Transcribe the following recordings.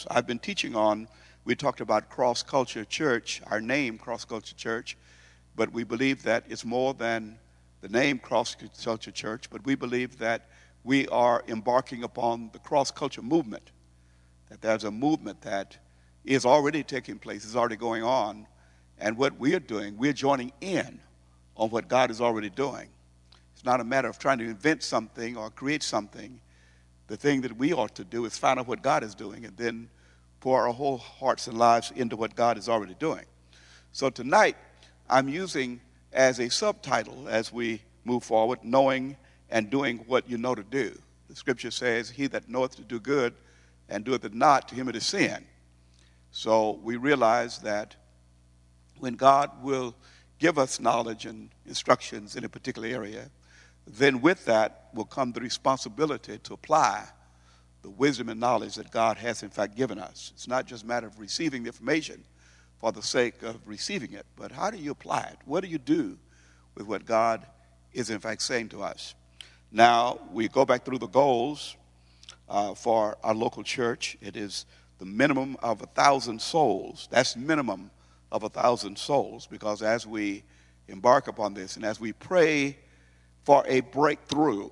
souls. I've been teaching on, we talked about Cross Culture Church, our name, Cross Culture Church, but we believe that it's more than the name Cross Culture Church, but we believe that we are embarking upon the cross culture movement, that there's a movement that is already taking place, is already going on, and what we are doing, we're joining in on what God is already doing. It's not a matter of trying to invent something or create something. The thing that we ought to do is find out what God is doing and then pour our whole hearts and lives into what God is already doing. So tonight, I'm using as a subtitle as we move forward, knowing and doing what you know to do. The scripture says, he that knoweth to do good and doeth it not, to him it is sin. So we realize that when God will give us knowledge and instructions in a particular area, then with that will come the responsibility to apply the wisdom and knowledge that God has in fact given us. It's not just a matter of receiving the information for the sake of receiving it, but how do you apply it? What do you do with what God is in fact saying to us? Now, we go back through the goals for our local church. It is the minimum of 1,000 souls. That's minimum of 1,000 souls, because as we embark upon this and as we pray for a breakthrough,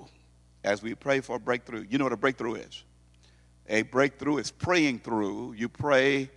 you know what a breakthrough is? A breakthrough is praying through. You pray,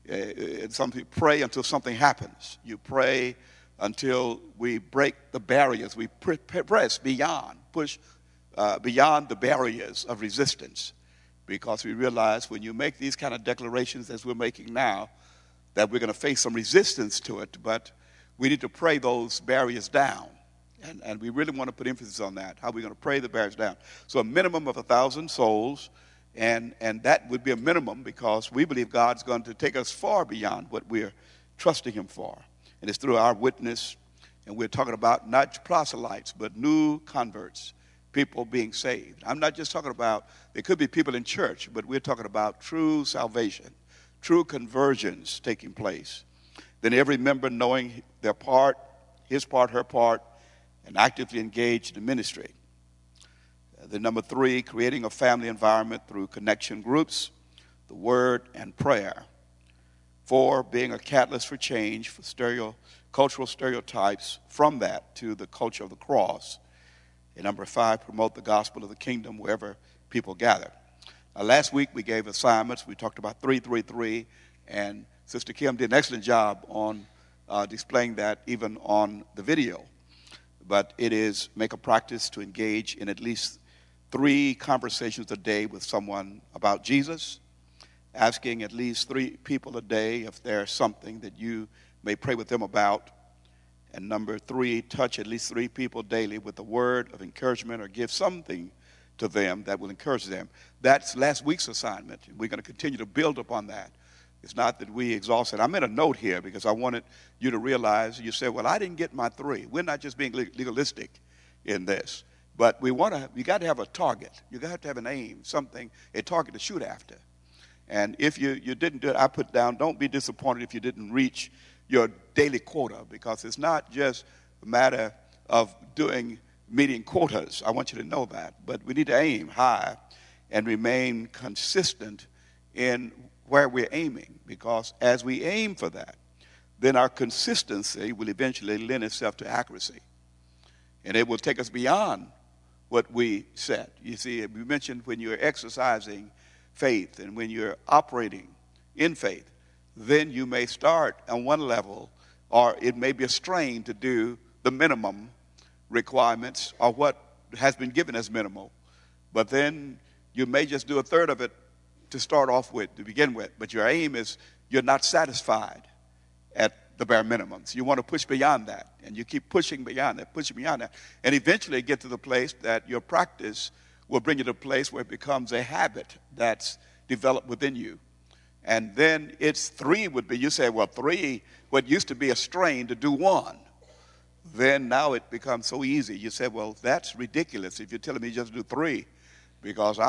some people pray until something happens. You pray until we break the barriers. We press beyond, push beyond the barriers of resistance, because we realize when you make these kind of declarations as we're making now, that we're going to face some resistance to it, but we need to pray those barriers down. And we really want to put emphasis on that, how we're going to pray the barriers down. So a minimum of 1,000 souls, and that would be a minimum because we believe God's going to take us far beyond what we're trusting him for. And it's through our witness, and we're talking about not proselytes, but new converts, people being saved. I'm not just talking about, there could be people in church, but we're talking about true salvation, true conversions taking place. Then every member knowing their part, his part, her part, and actively engaged in ministry. Then number 3, creating a family environment through connection groups, the word, and prayer. 4, being a catalyst for change for cultural stereotypes from that to the culture of the cross. And number 5, promote the gospel of the kingdom wherever people gather. Last week we gave assignments. We talked about 333, and Sister Kim did an excellent job on displaying that even on the video. But it is make a practice to engage in at least 3 conversations a day with someone about Jesus, asking at least 3 people a day if there's something that you may pray with them about. And number 3, touch at least 3 people daily with a word of encouragement or give something to them that will encourage them. That's last week's assignment. We're going to continue to build upon that. It's not that we exhaust it. I made a note here because I wanted you to realize, you said, well, I didn't get my 3. We're not just being legalistic in this, but you got to have a target. You got to have an aim, something, a target to shoot after. And if you didn't do it, I put down, don't be disappointed if you didn't reach your daily quota, because it's not just a matter of meeting quotas. I want you to know that. But we need to aim high and remain consistent in where we're aiming, because as we aim for that, then our consistency will eventually lend itself to accuracy. And it will take us beyond what we set. You see, we mentioned when you're exercising faith and when you're operating in faith, then you may start on one level, or it may be a strain to do the minimum requirements or what has been given as minimal. But then you may just do a third of it to start off with, to begin with. But your aim is you're not satisfied at the bare minimums. You want to push beyond that, and you keep pushing beyond that, and eventually get to the place that your practice will bring you to a place where it becomes a habit that's developed within you. And then it's 3 would be, you say, well, 3, what used to be a strain to do 1. Then now it becomes so easy. You say, well, that's ridiculous if you're telling me just do 3, because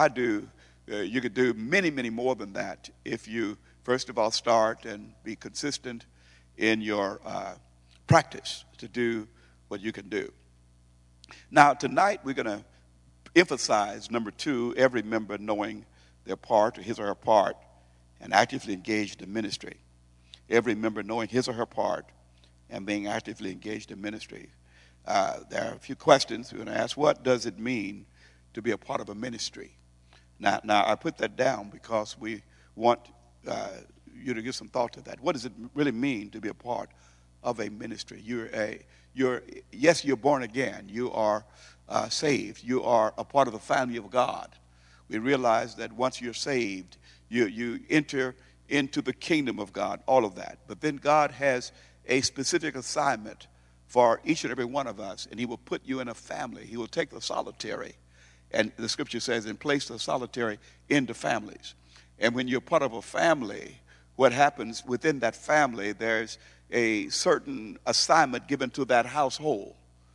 you could do many, many more than that if you, first of all, start and be consistent in your practice to do what you can do. Now, tonight we're going to emphasize, number 2, every member knowing their part, or his or her part, and actively engaged in ministry. Every member knowing his or her part and being actively engaged in ministry. There are a few questions we're going to ask. What does it mean to be a part of a ministry? Now I put that down because we want you to give some thought to that. What does it really mean to be a part of a ministry? Yes, you're born again. You are saved. You are a part of the family of God. We realize that once you're saved, you enter into the kingdom of God, all of that. But then God has a specific assignment for each and every one of us, and he will put you in a family. He will take the solitary, and the scripture says, and place the solitary into families. And when you're part of a family, what happens within that family, there's a certain assignment given to that household,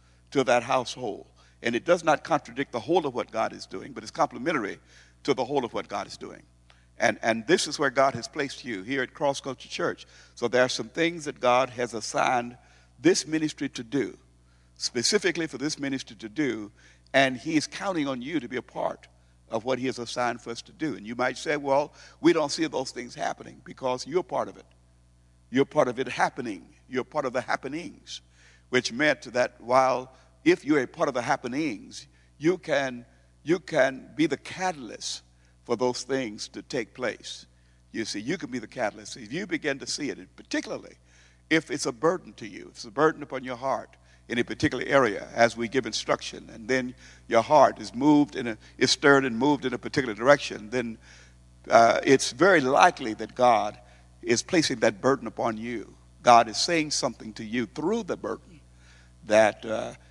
And it does not contradict the whole of what God is doing, but it's complementary to the whole of what God is doing. And this is where God has placed you here at Cross Culture Church. So there are some things that God has assigned this ministry to do, specifically for this ministry to do, and he is counting on you to be a part of what he has assigned for us to do. And you might say, well, we don't see those things happening, because you're part of it. You're part of it happening. You're part of the happenings, which meant that if you're a part of the happenings, you can be the catalyst for those things to take place. You see, you can be the catalyst. If you begin to see it, and particularly if it's a burden to you, if it's a burden upon your heart in a particular area, as we give instruction, and then your heart is stirred and moved in a particular direction, then it's very likely that God is placing that burden upon you. God is saying something to you through the burden that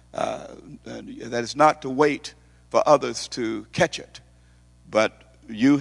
is not to wait for others to catch it, but you're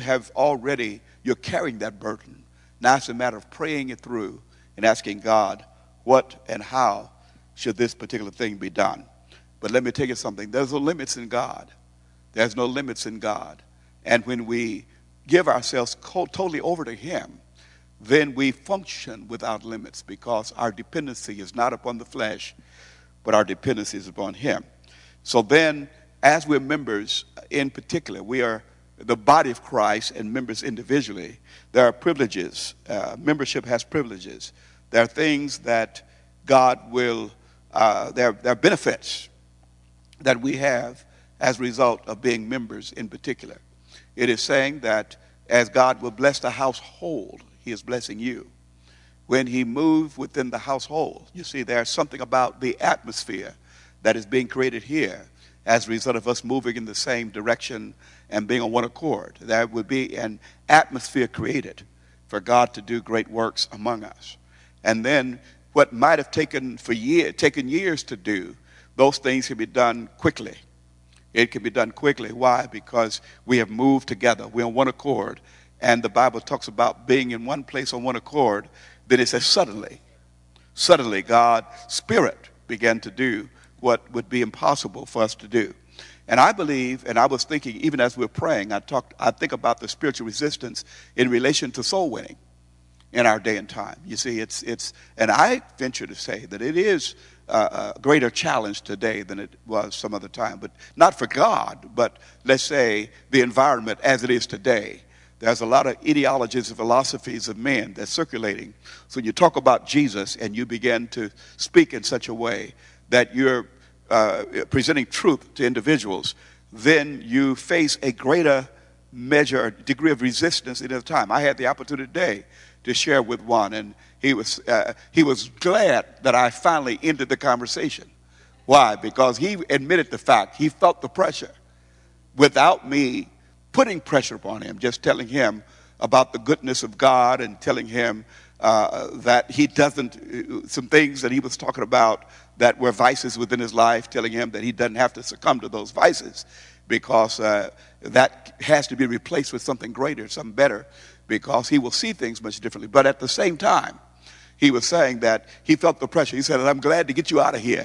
carrying that burden. Now it's a matter of praying it through and asking God, what and how should this particular thing be done? But let me tell you something. There's no limits in God. There's no limits in God. And when we give ourselves totally over to him, then we function without limits, because our dependency is not upon the flesh, but our dependency is upon him. So then, as we're members in particular, we are the body of Christ and members individually. There are privileges. Membership has privileges. There are things that God will, there are benefits that we have as a result of being members in particular. It is saying that as God will bless the household, he is blessing you. When he moved within the household, you see, there's something about the atmosphere that is being created here as a result of us moving in the same direction and being on one accord. There would be an atmosphere created for God to do great works among us. And then what might have taken years to do, those things can be done quickly. It can be done quickly. Why? Because we have moved together. We're on one accord. And the Bible talks about being in one place on one accord. Then it says suddenly God's Spirit began to do what would be impossible for us to do. And I believe, and I was thinking, even as we're praying, I think about the spiritual resistance in relation to soul winning in our day and time. You see, and I venture to say that it is a greater challenge today than it was some other time, but not for God, but let's say the environment as it is today. There's a lot of ideologies and philosophies of men that's circulating. So you talk about Jesus and you begin to speak in such a way that you're presenting truth to individuals, then you face a greater measure, degree of resistance at a time. I had the opportunity today to share with one, and he was glad that I finally ended the conversation. Why? Because he admitted the fact. He felt the pressure without me putting pressure upon him, just telling him about the goodness of God and telling him that he doesn't, some things that he was talking about that were vices within his life, telling him that he doesn't have to succumb to those vices, because that has to be replaced with something greater, something better, because he will see things much differently. But at the same time, he was saying that he felt the pressure. He said, I'm glad to get you out of here.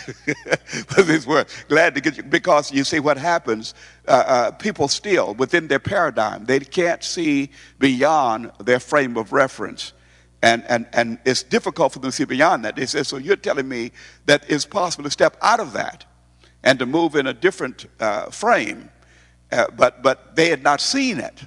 Was his word. Glad to get you, because you see what happens, people still, within their paradigm, they can't see beyond their frame of reference. And it's difficult for them to see beyond that. They say, so you're telling me that it's possible to step out of that and to move in a different frame. But they had not seen it.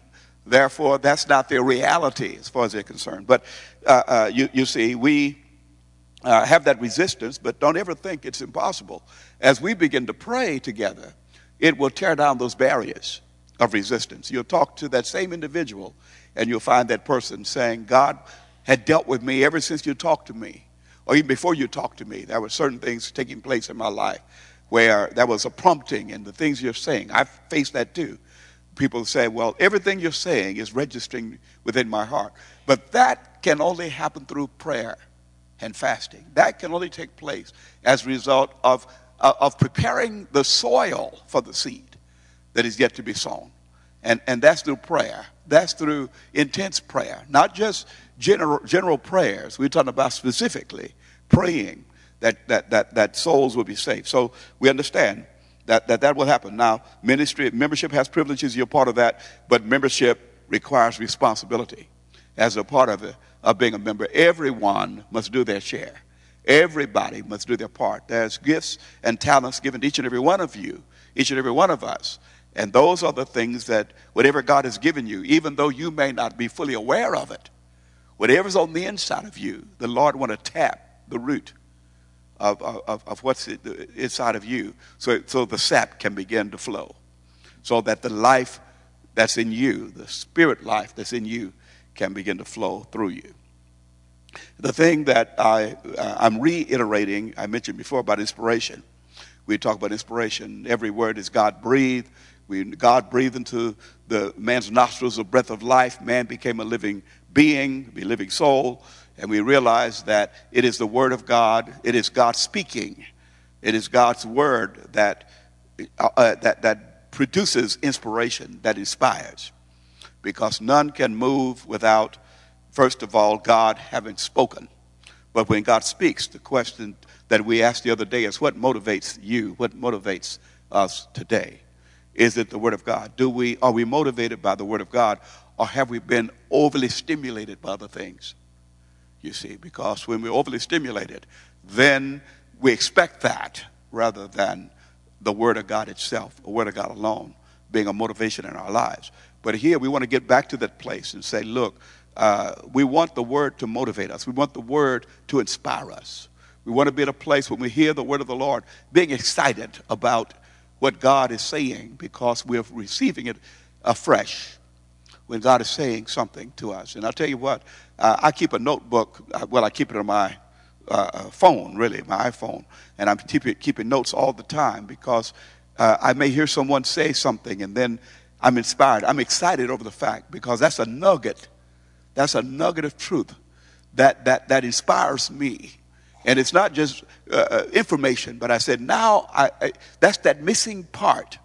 Therefore, that's not their reality as far as they're concerned. But you see, we have that resistance, but don't ever think it's impossible. As we begin to pray together, it will tear down those barriers of resistance. You'll talk to that same individual, and you'll find that person saying, God had dealt with me ever since you talked to me, or even before you talked to me. There were certain things taking place in my life where there was a prompting in the things you're saying. I've faced that too. People say, well, everything you're saying is registering within my heart. But that can only happen through prayer and fasting. That can only take place as a result of preparing the soil for the seed that is yet to be sown. And that's through prayer. That's through intense prayer, not just general prayers. We're talking about specifically praying that souls will be saved. So we understand that will happen. Now, membership has privileges. You're part of that, but membership requires responsibility. As a part of being a member, everyone must do their share. Everybody must do their part. There's gifts and talents given to each and every one of you, each and every one of us. And those are the things that whatever God has given you, even though you may not be fully aware of it, whatever's on the inside of you, the Lord want to tap the root of what's inside of you, so the sap can begin to flow, so that the life that's in you, the spirit life that's in you, can begin to flow through you. The thing that I'm reiterating, I mentioned before about inspiration. We talk about inspiration. Every word is God-breathed. God breathed into the man's nostrils the breath of life. Man became a living being, a living soul. And we realize that it is the word of God. It is God speaking. It is God's word that produces inspiration, that inspires. Because none can move without, first of all, God having spoken. But when God speaks, the question that we asked the other day is, what motivates you? What motivates us today? Is it the word of God? Are we motivated by the word of God, or have we been overly stimulated by other things? You see, because when we're overly stimulated, then we expect that rather than the word of God itself, the word of God alone, being a motivation in our lives. But here we want to get back to that place and say, look, we want the word to motivate us. We want the word to inspire us. We want to be at a place when we hear the word of the Lord, being excited about what God is saying, because we're receiving it afresh when God is saying something to us. And I'll tell you what, I keep a notebook. I keep it on my phone, really, my iPhone. And I'm keeping notes all the time, because I may hear someone say something and then I'm inspired. I'm excited over the fact, because that's a nugget. That's a nugget of truth that inspires me. And it's not just information, but I said, now that's that missing part,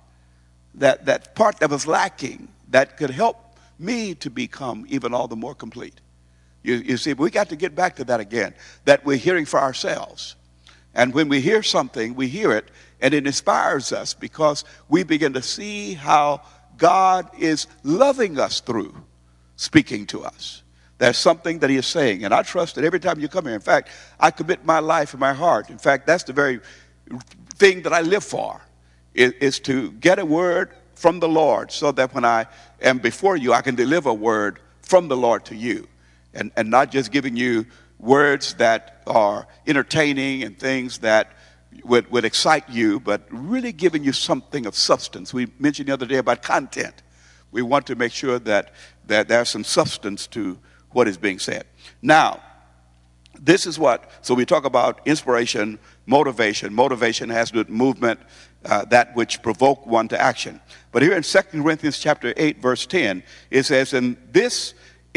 that part that was lacking, that could help me to become even all the more complete. You see, we got to get back to that again, that we're hearing for ourselves. And when we hear something, we hear it, and it inspires us, because we begin to see how God is loving us through speaking to us. There's something that he is saying, and I trust that every time you come here. In fact, I commit my life and my heart. In fact, that's the very thing that I live for, is to get a word from the Lord, so that when I am before you, I can deliver a word from the Lord to you, and not just giving you words that are entertaining and things that would excite you, but really giving you something of substance. We mentioned the other day about content. We want to make sure that there's some substance to what is being said. Now, this is so we talk about inspiration, motivation. Motivation has to do with movement, that which provoke one to action. But here in 2 Corinthians chapter 8, verse 10, it says, in this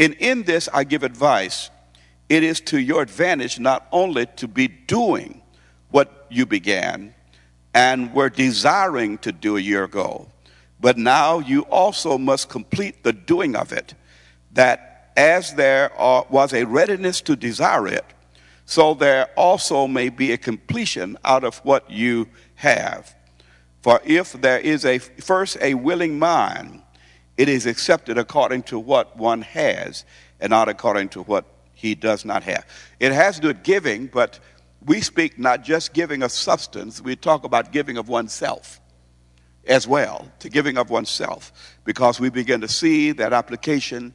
I give advice. It is to your advantage not only to be doing what you began and were desiring to do a year ago, but now you also must complete the doing of it, that as there was a readiness to desire it, so there also may be a completion out of what you have. For if there is first a willing mind, it is accepted according to what one has, and not according to what he does not have. It has to do with giving, but we speak not just giving of substance. We talk about giving of oneself. as well, to giving of oneself, because we begin to see that application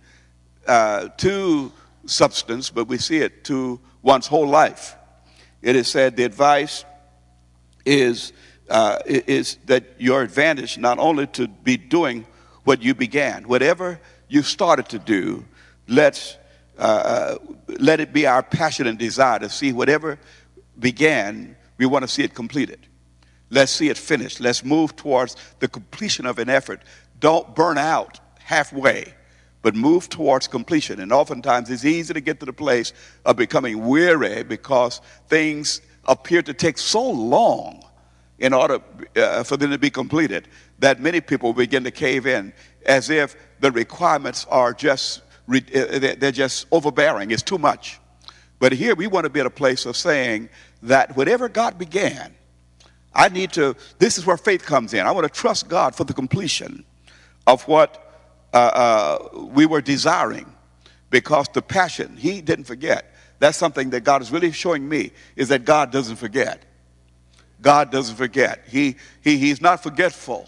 to substance, but we see it to one's whole life. It is said the advice is that your advantage not only to be doing what you began, whatever you started to do, let it be our passion and desire to see whatever began, we want to see it completed. Let's see it finished. Let's move towards the completion of an effort. Don't burn out halfway, but move towards completion. And oftentimes it's easy to get to the place of becoming weary because things appear to take so long in order for them to be completed that many people begin to cave in as if the requirements are they're just overbearing. It's too much. But here we want to be at a place of saying that whatever God began, this is where faith comes in. I want to trust God for the completion of what we were desiring, because the passion, he didn't forget. That's something that God is really showing me, is that God doesn't forget. God doesn't forget. He's not forgetful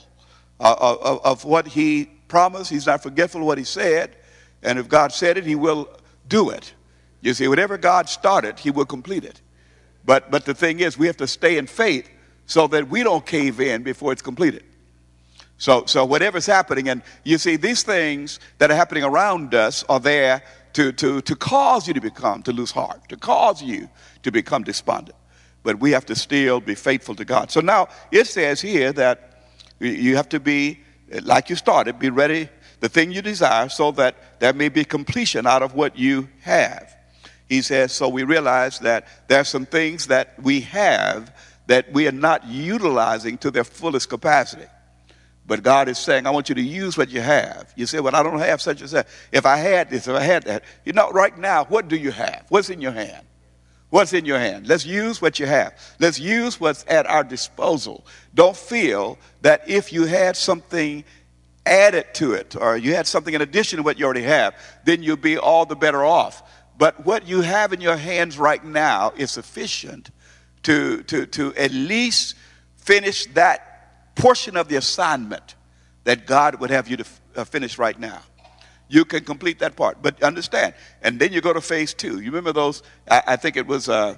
of what he promised. He's not forgetful of what he said. And if God said it, he will do it. You see, whatever God started, he will complete it. But the thing is, we have to stay in faith so that we don't cave in before it's completed. So whatever's happening, and you see, these things that are happening around us are there to cause you to lose heart, to cause you to become despondent. But we have to still be faithful to God. So now it says here that you have to be, like you started, be ready, the thing you desire, so that there may be completion out of what you have. He says, so we realize that there are some things that we have that we are not utilizing to their fullest capacity. But God is saying, I want you to use what you have. You say, well, I don't have such and such. If I had this, if I had that. You know, right now, what do you have? What's in your hand? What's in your hand? Let's use what you have. Let's use what's at our disposal. Don't feel that if you had something added to it, or you had something in addition to what you already have, then you'll be all the better off. But what you have in your hands right now is sufficient to at least finish that portion of the assignment that God would have you to finish right now. You can complete that part, but understand. And then you go to phase 2. You remember those? I think it was one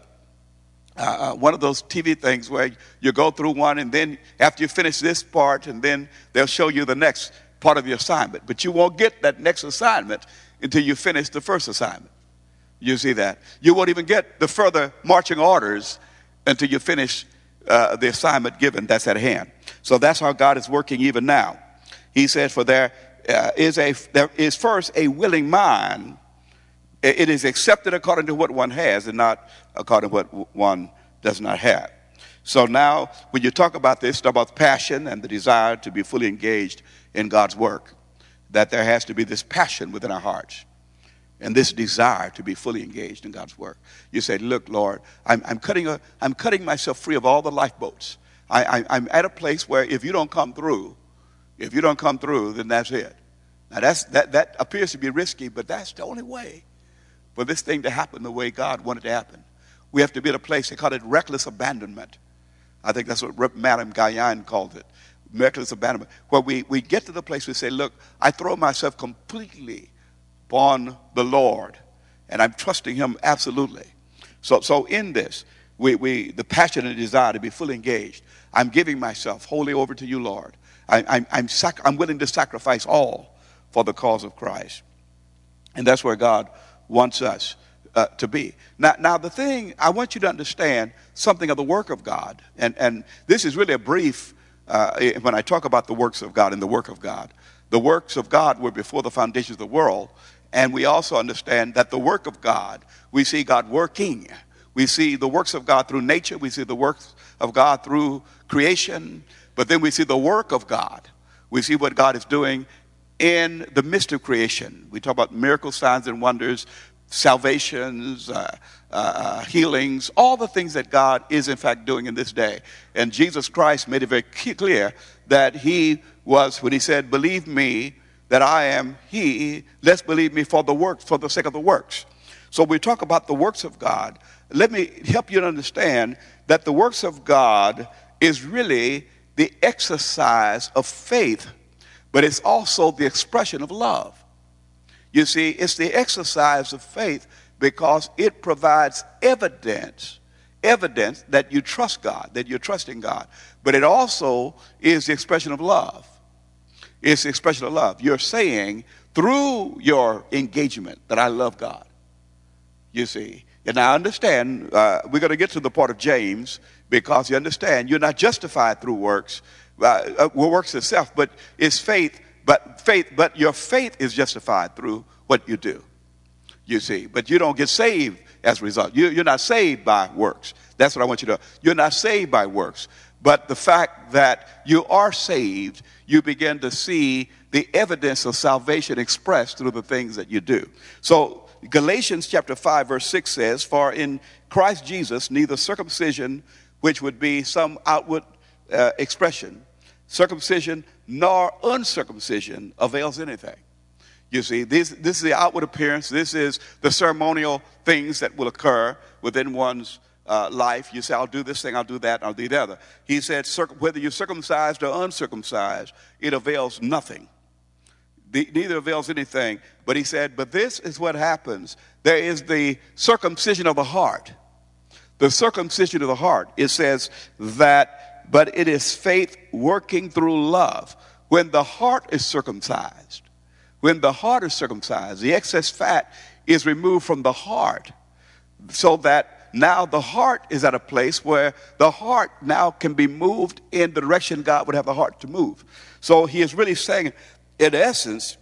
of those TV things where you go through one, and then after you finish this part, and then they'll show you the next part of the assignment. But you won't get that next assignment until you finish the first assignment. You see that? You won't even get the further marching orders until you finish the assignment given that's at hand. So that's how God is working even now. He says, for there is first a willing mind. It is accepted according to what one has and not according to what one does not have. So now when you talk about this, talk about passion and the desire to be fully engaged in God's work, that there has to be this passion within our hearts and this desire to be fully engaged in God's work. You say, look, Lord, I'm cutting myself free of all the lifeboats. I'm at a place where if you don't come through, then that's it. Now that appears to be risky, but that's the only way for this thing to happen the way God wanted to happen. We have to be at a place, they call it reckless abandonment. I think that's what Madame Guyon called it, reckless abandonment, where we get to the place we say, look, I throw myself completely upon the Lord, and I'm trusting him absolutely. So in this, the passion and desire to be fully engaged, I'm giving myself wholly over to you, Lord. I'm willing to sacrifice all for the cause of Christ. And that's where God wants us to be. Now the thing, I want you to understand something of the work of God. And this is really a brief, when I talk about the works of God and the work of God. The works of God were before the foundations of the world. And we also understand that the work of God, we see God working. We see the works of God through nature. We see the works of God through creation. But then we see the work of God. We see what God is doing in the midst of creation. We talk about miracles, signs, and wonders, salvations, healings, all the things that God is in fact doing in this day. And Jesus Christ made it very clear that he was, when he said, believe me that I am he, let's believe me for the works, for the sake of the works. So we talk about the works of God. Let me help you to understand that the works of God is really the exercise of faith, but it's also the expression of love. You see, it's the exercise of faith because it provides evidence that you trust God, that you're trusting God. But it also is the expression of love. It's the expression of love. You're saying through your engagement that I love God. You see. And I understand, we're going to get to the part of James, because you understand you're not justified through works, works itself, but it's faith. But your faith is justified through what you do. You see, but you don't get saved as a result. You're not saved by works. That's what I want you to know. You're not saved by works. But the fact that you are saved, you begin to see the evidence of salvation expressed through the things that you do. So Galatians chapter 5 verse 6 says, for in Christ Jesus neither circumcision, which would be some outward expression, circumcision nor uncircumcision avails anything. You see, this is the outward appearance. This is the ceremonial things that will occur within one's life. You say, I'll do this thing, I'll do that, I'll do the other. He said, whether you're circumcised or uncircumcised, it avails nothing. Neither avails anything. But he said, but this is what happens. There is the circumcision of the heart. The circumcision of the heart. It says that, but it is faith working through love. When the heart is circumcised, the excess fat is removed from the heart, so that now the heart is at a place where the heart now can be moved in the direction God would have the heart to move. So he is really saying, in essence,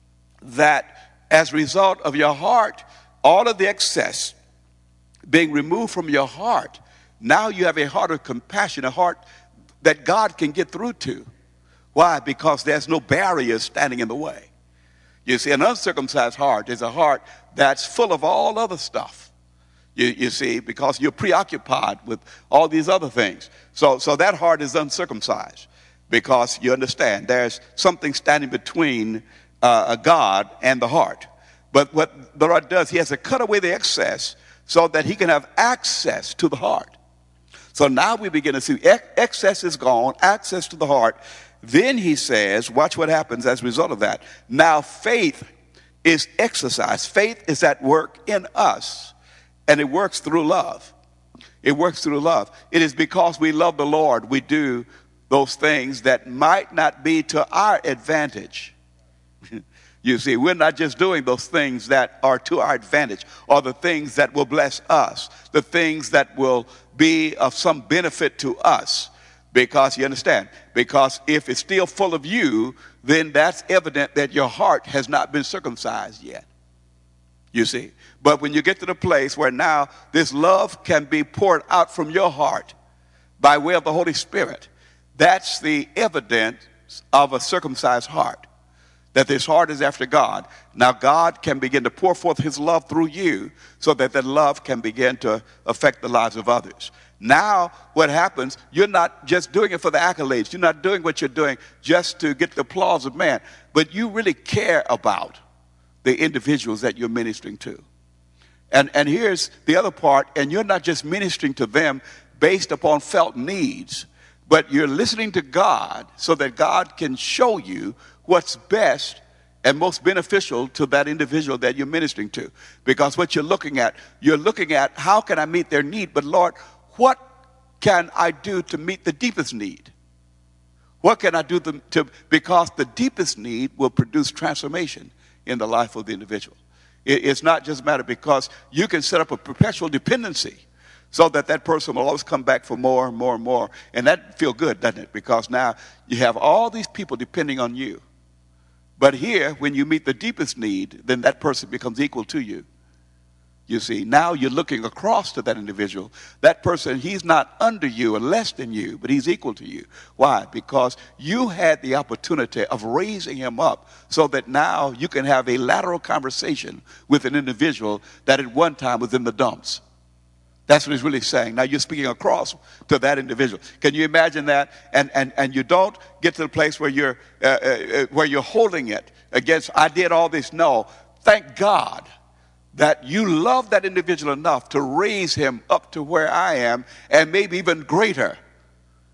that as a result of your heart, all of the excess being removed from your heart, now you have a heart of compassion, a heart that God can get through to. Why? Because there's no barriers standing in the way. You see, an uncircumcised heart is a heart that's full of all other stuff. You see, because you're preoccupied with all these other things. So that heart is uncircumcised, because you understand there's something standing between God and the heart. But what the Lord does, he has to cut away the excess so that he can have access to the heart. So now we begin to see excess is gone, access to the heart. Then he says, watch what happens as a result of that. Now faith is exercised. Faith is at work in us, and it works through love. It works through love. It is because we love the Lord we do those things that might not be to our advantage. You see, we're not just doing those things that are to our advantage, or the things that will bless us, the things that will be of some benefit to us. Because you understand, because if it's still full of you, then that's evident that your heart has not been circumcised yet. You see, but when you get to the place where now this love can be poured out from your heart by way of the Holy Spirit, that's the evidence of a circumcised heart, that this heart is after God. Now God can begin to pour forth his love through you, so that that love can begin to affect the lives of others. Now what happens, you're not just doing it for the accolades. You're not doing what you're doing just to get the applause of man, but you really care about the individuals that you're ministering to. And here's the other part, and you're not just ministering to them based upon felt needs, but you're listening to God so that God can show you what's best and most beneficial to that individual that you're ministering to. Because what you're looking at how can I meet their need? But Lord, what can I do to meet the deepest need? What can I do because the deepest need will produce transformation in the life of the individual. It's not just a matter, because you can set up a perpetual dependency so that that person will always come back for more and more and more. And that feel good, doesn't it? Because now you have all these people depending on you. But here, when you meet the deepest need, then that person becomes equal to you. You see, now you're looking across to that individual. That person, he's not under you or less than you, but he's equal to you. Why? Because you had the opportunity of raising him up so that now you can have a lateral conversation with an individual that at one time was in the dumps. That's what he's really saying. Now you're speaking across to that individual. Can you imagine that? And you don't get to the place where you're holding it against, I did all this. No, thank God that you love that individual enough to raise him up to where I am, and maybe even greater.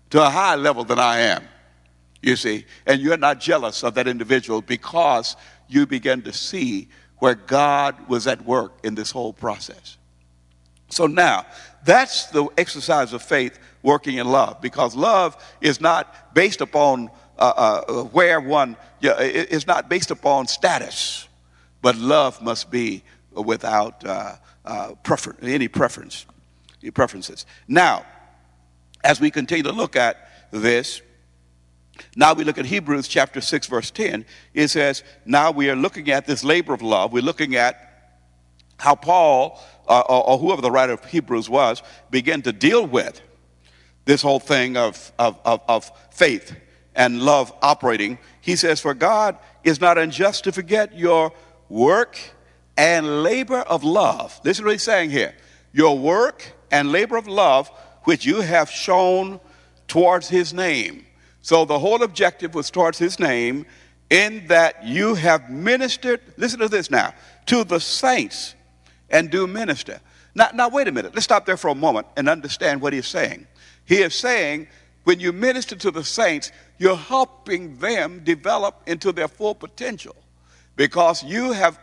to a higher level than I am, you see. And you're not jealous of that individual because you begin to see where God was at work in this whole process. So now, that's the exercise of faith working in love, because love is not based upon where one, it's not based upon status, but love must be without any preferences. Now, as we continue to look at this, now we look at Hebrews chapter 6, verse 10. It says, now we are looking at this labor of love. We're looking at how Paul, or whoever the writer of Hebrews was, began to deal with this whole thing of faith and love operating. He says, for God is not unjust to forget your work and labor of love. This is what he's saying here. Your work and labor of love, which you have shown towards his name. So the whole objective was towards his name, in that you have ministered, listen to this now, to the saints and do minister. Now wait a minute. Let's stop there for a moment and understand what he's saying. He is saying, when you minister to the saints, you're helping them develop into their full potential, because you have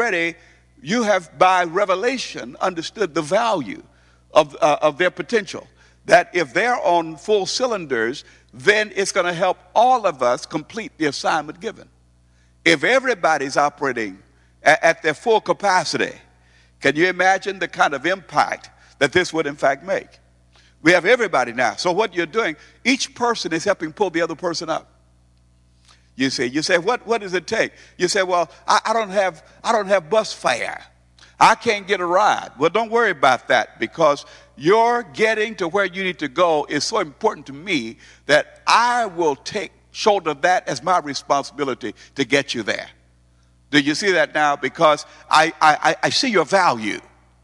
by revelation understood the value of their potential. That if they're on full cylinders, then it's going to help all of us complete the assignment given. If everybody's operating at their full capacity, can you imagine the kind of impact that this would in fact make? We have everybody now. So what you're doing, each person is helping pull the other person up. You say, what does it take? You say, well, I don't have bus fare. I can't get a ride. Well, don't worry about that, because your getting to where you need to go is so important to me that I will shoulder that as my responsibility to get you there. Do you see that now? Because I see your value.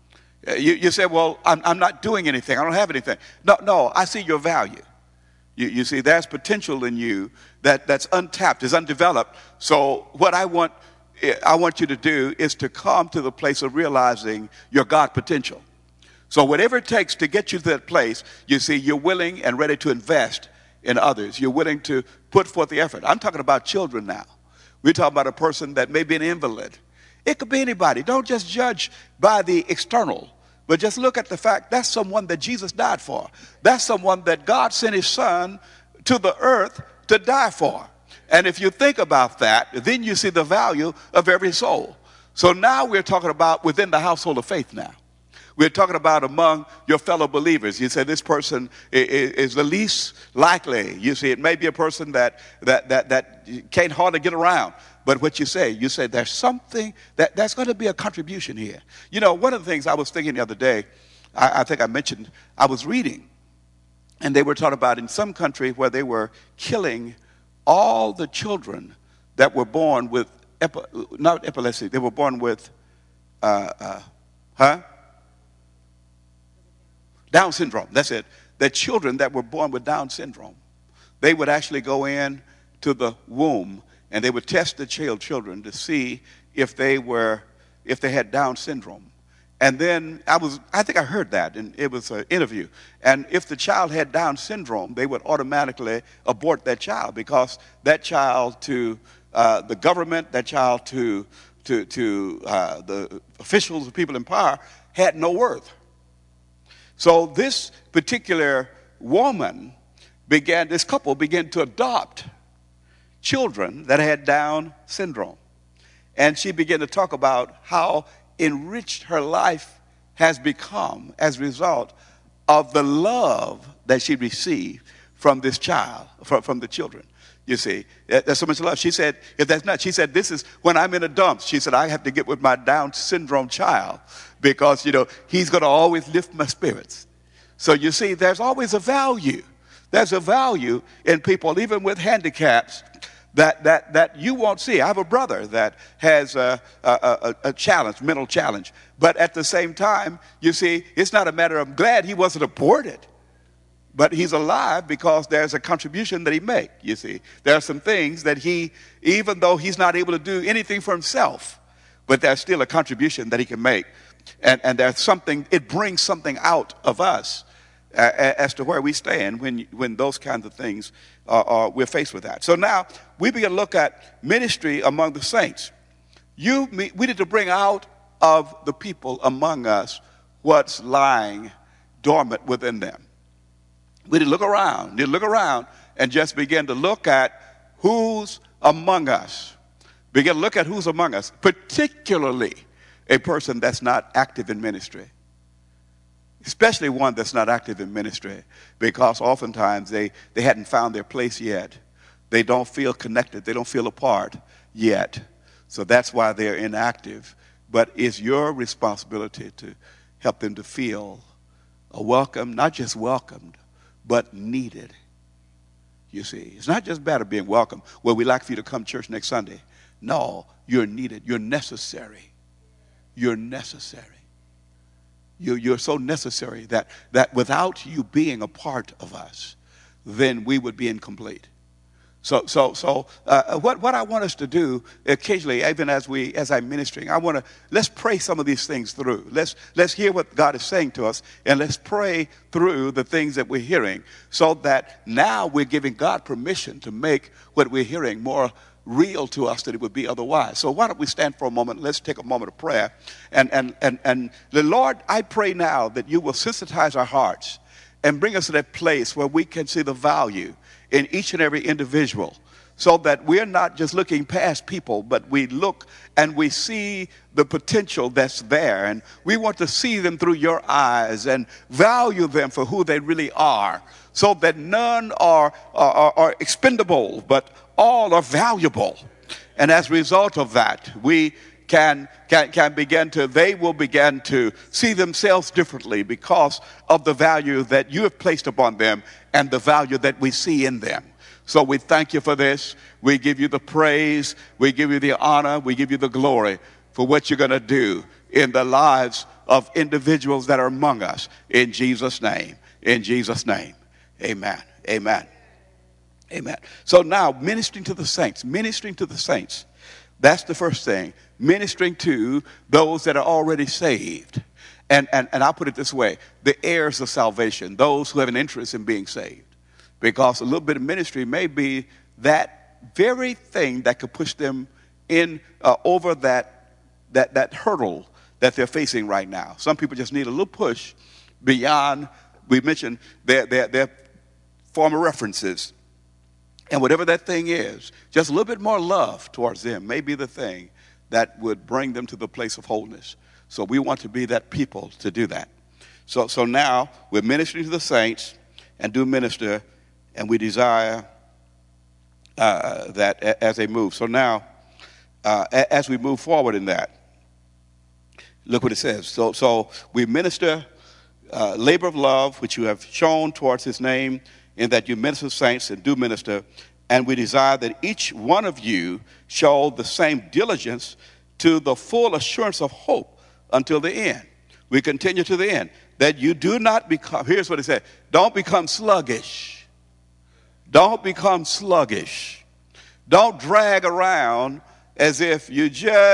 You say, well, I'm not doing anything. I don't have anything. No, I see your value. You see, there's potential in you that's untapped, is undeveloped. So what I want you to do is to come to the place of realizing your God potential. So whatever it takes to get you to that place, you see, you're willing and ready to invest in others. You're willing to put forth the effort. I'm talking about children now. We're talking about a person that may be an invalid. It could be anybody. Don't just judge by the external, but just look at the fact that's someone that Jesus died for. That's someone that God sent his son to the earth to die for. And if you think about that, then you see the value of every soul. So now we're talking about within the household of faith now. We're talking about among your fellow believers. You say this person is the least likely. You see, it may be a person that can't hardly get around. But what you say there's something that's going to be a contribution here. You know, one of the things I was thinking the other day, I think I mentioned, I was reading, and they were talking about in some country where they were killing all the children that were born with, not epilepsy, they were born with, Down syndrome. That's it. The children that were born with Down syndrome, they would actually go in to the womb and they would test the children to see if they had Down syndrome. And then I think I heard that, and it was an interview. And if the child had Down syndrome, they would automatically abort that child, because that child to the government, that child to the officials, the people in power, had no worth. So this particular this couple began to adopt children that had Down syndrome. And she began to talk about how enriched her life has become as a result of the love that she received from this child, from the children. You see, there's so much love. She said, this is when I'm in a dump. She said, I have to get with my Down syndrome child, because, he's going to always lift my spirits. So you see, there's always a value. There's a value in people, even with handicaps, that you won't see. I have a brother that has a challenge, mental challenge. But at the same time, you see, it's not a matter of, I'm glad he wasn't aborted. But he's alive because there's a contribution that he makes, you see. There are some things that even though he's not able to do anything for himself, but there's still a contribution that he can make. And there's something, it brings something out of us as to where we stand when those kinds of things we're faced with that. So now we begin to look at ministry among the saints. We need to bring out of the people among us what's lying dormant within them. We need to look around and just begin to look at who's among us. Begin to look at who's among us, particularly a person that's not active in ministry. Especially one that's not active in ministry, because oftentimes they hadn't found their place yet. They don't feel connected. They don't feel a part yet. So that's why they're inactive. But it's your responsibility to help them to feel a welcome, not just welcomed, but needed. You see, it's not just matter of being welcome. Well, we'd like for you to come to church next Sunday. No, you're needed. You're necessary. You're necessary. You're so necessary that without you being a part of us, then we would be incomplete. So what I want us to do occasionally, even as I'm ministering, let's pray some of these things through. Let's hear what God is saying to us, and let's pray through the things that we're hearing, so that now we're giving God permission to make what we're hearing more real to us than it would be otherwise. So why don't we stand for a moment? Let's take a moment of prayer. And the Lord, I pray now that you will sensitize our hearts and bring us to that place where we can see the value in each and every individual, so that we're not just looking past people, but we look and we see the potential that's there, and we want to see them through your eyes and value them for who they really are, so that none are expendable, but all are valuable. And as a result of that, we can begin to, they will begin to see themselves differently because of the value that you have placed upon them and the value that we see in them. So we thank you for this. We give you the praise. We give you the honor. We give you the glory for what you're going to do in the lives of individuals that are among us. In Jesus' name. In Jesus' name. Amen. Amen. Amen. So now, ministering to the saints. Ministering to the saints. That's the first thing. Ministering to those that are already saved. And I'll put it this way. The heirs of salvation. Those who have an interest in being saved. Because a little bit of ministry may be that very thing that could push them in over that hurdle that they're facing right now. Some people just need a little push beyond, we mentioned, their former references. And whatever that thing is, just a little bit more love towards them may be the thing that would bring them to the place of wholeness. So we want to be that people to do that. So now we're ministering to the saints and do minister, and we desire that as they move. So now, as we move forward in that, look what it says. So we minister labor of love, which you have shown towards his name, in that you minister saints and do minister, and we desire that each one of you show the same diligence to the full assurance of hope until the end. We continue to the end, that you do not become, here's what it said, don't become sluggish. Don't become sluggish. Don't drag around as if you're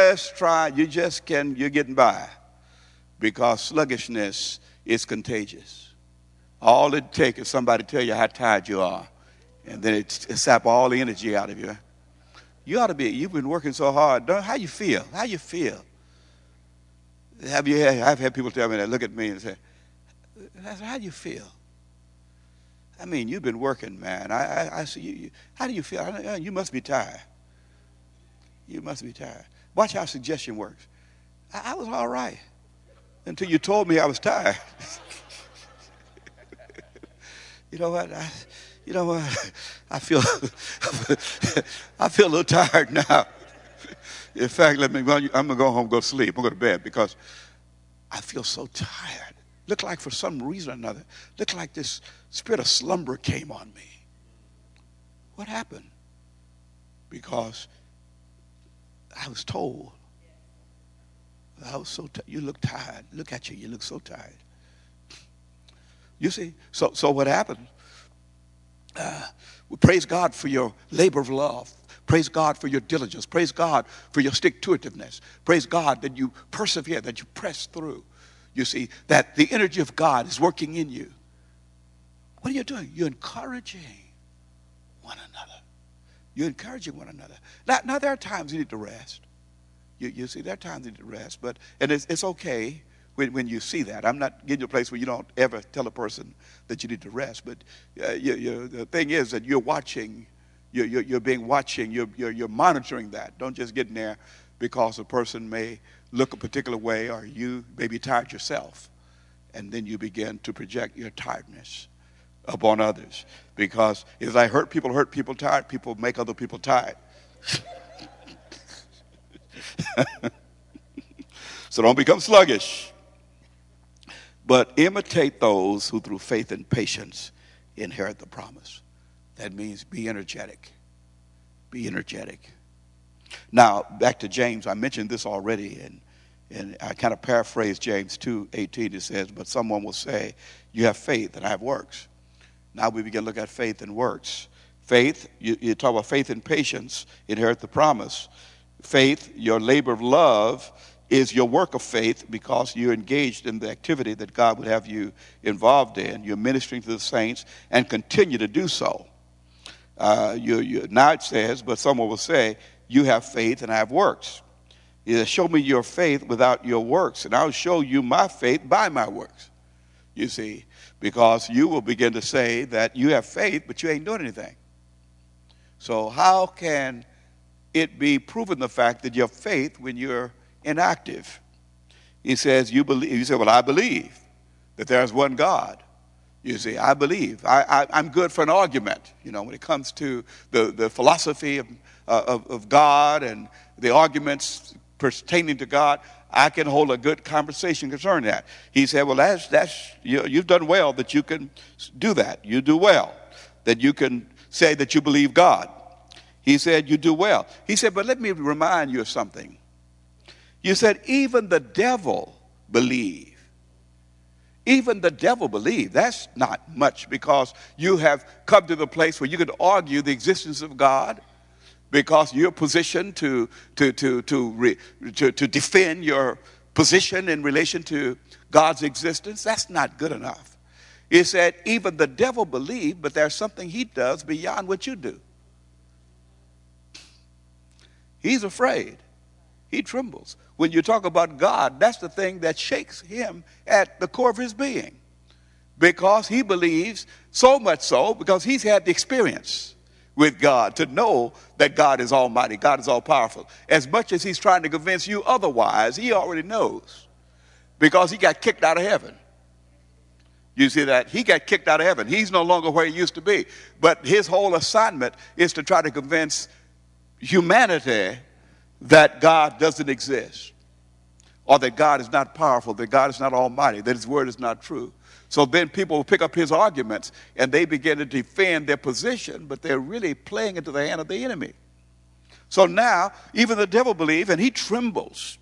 getting by, because sluggishness is contagious. All it takes is somebody to tell you how tired you are, and then it sap all the energy out of you. You've been working so hard. How you feel? How you feel? I've had people tell me that, look at me and say, how do you feel? I mean, you've been working, man. I see you. How do you feel? You must be tired. You must be tired. Watch how suggestion works. I was all right until you told me I was tired. You know what? I feel a little tired now. In fact, I'm gonna go home, go to sleep, I'm gonna go to bed, because I feel so tired. Looked like for some reason or another, looked like this spirit of slumber came on me. What happened? Because I was told. I was so tired. You look tired. Look at you. You look so tired. You see, so what happened? We praise God for your labor of love. Praise God for your diligence. Praise God for your stick-to-itiveness. Praise God that you persevere, that you press through. You see, that the energy of God is working in you. What are you doing? You're encouraging one another. You're encouraging one another. Now there are times you need to rest. You see, there are times you need to rest. And it's okay when you see that. I'm not getting to a place where you don't ever tell a person that you need to rest. But the thing is that you're watching. You're monitoring that. Don't just get in there because a person may look a particular way or you may be tired yourself. And then you begin to project your tiredness upon others. Because as I hurt people tired, people make other people tired. So don't become sluggish. But imitate those who through faith and patience inherit the promise. That means be energetic. Be energetic. Now, back to James. I mentioned this already, and I kind of paraphrase James 2:18. It says, but someone will say, you have faith and I have works. Now we begin to look at faith and works. Faith, you talk about faith and patience, inherit the promise. Faith, your labor of love, is your work of faith because you're engaged in the activity that God would have you involved in. You're ministering to the saints and continue to do so. Now it says, but someone will say, you have faith and I have works. Show me your faith without your works, and I'll show you my faith by my works. You see, because you will begin to say that you have faith, but you ain't doing anything. So how can it be proven the fact that you have faith when you're inactive? He says, you believe. You say, well, I believe that there's one God. You see, I believe. I'm good for an argument, when it comes to the philosophy of God and the arguments pertaining to God. I can hold a good conversation concerning that. He said, well, that's you've done well that you can do that. You do well that you can say that you believe God. He said, you do well. He said, but let me remind you of something. You said, even the devil believed. Even the devil believed. That's not much because you have come to the place where you can argue the existence of God because you're positioned to defend your position in relation to God's existence. That's not good enough. It said even the devil believed, but there's something he does beyond what you do. He's afraid. He trembles. When you talk about God, that's the thing that shakes him at the core of his being. Because he believes, so much so, because he's had the experience with God to know that God is almighty, God is all powerful. As much as he's trying to convince you otherwise, he already knows. Because he got kicked out of heaven. You see that? He got kicked out of heaven. He's no longer where he used to be. But his whole assignment is to try to convince humanity that God doesn't exist, or that God is not powerful, that God is not almighty, that his word is not true. So then people will pick up his arguments and they begin to defend their position, but they're really playing into the hand of the enemy. So now even the devil believes and he trembles.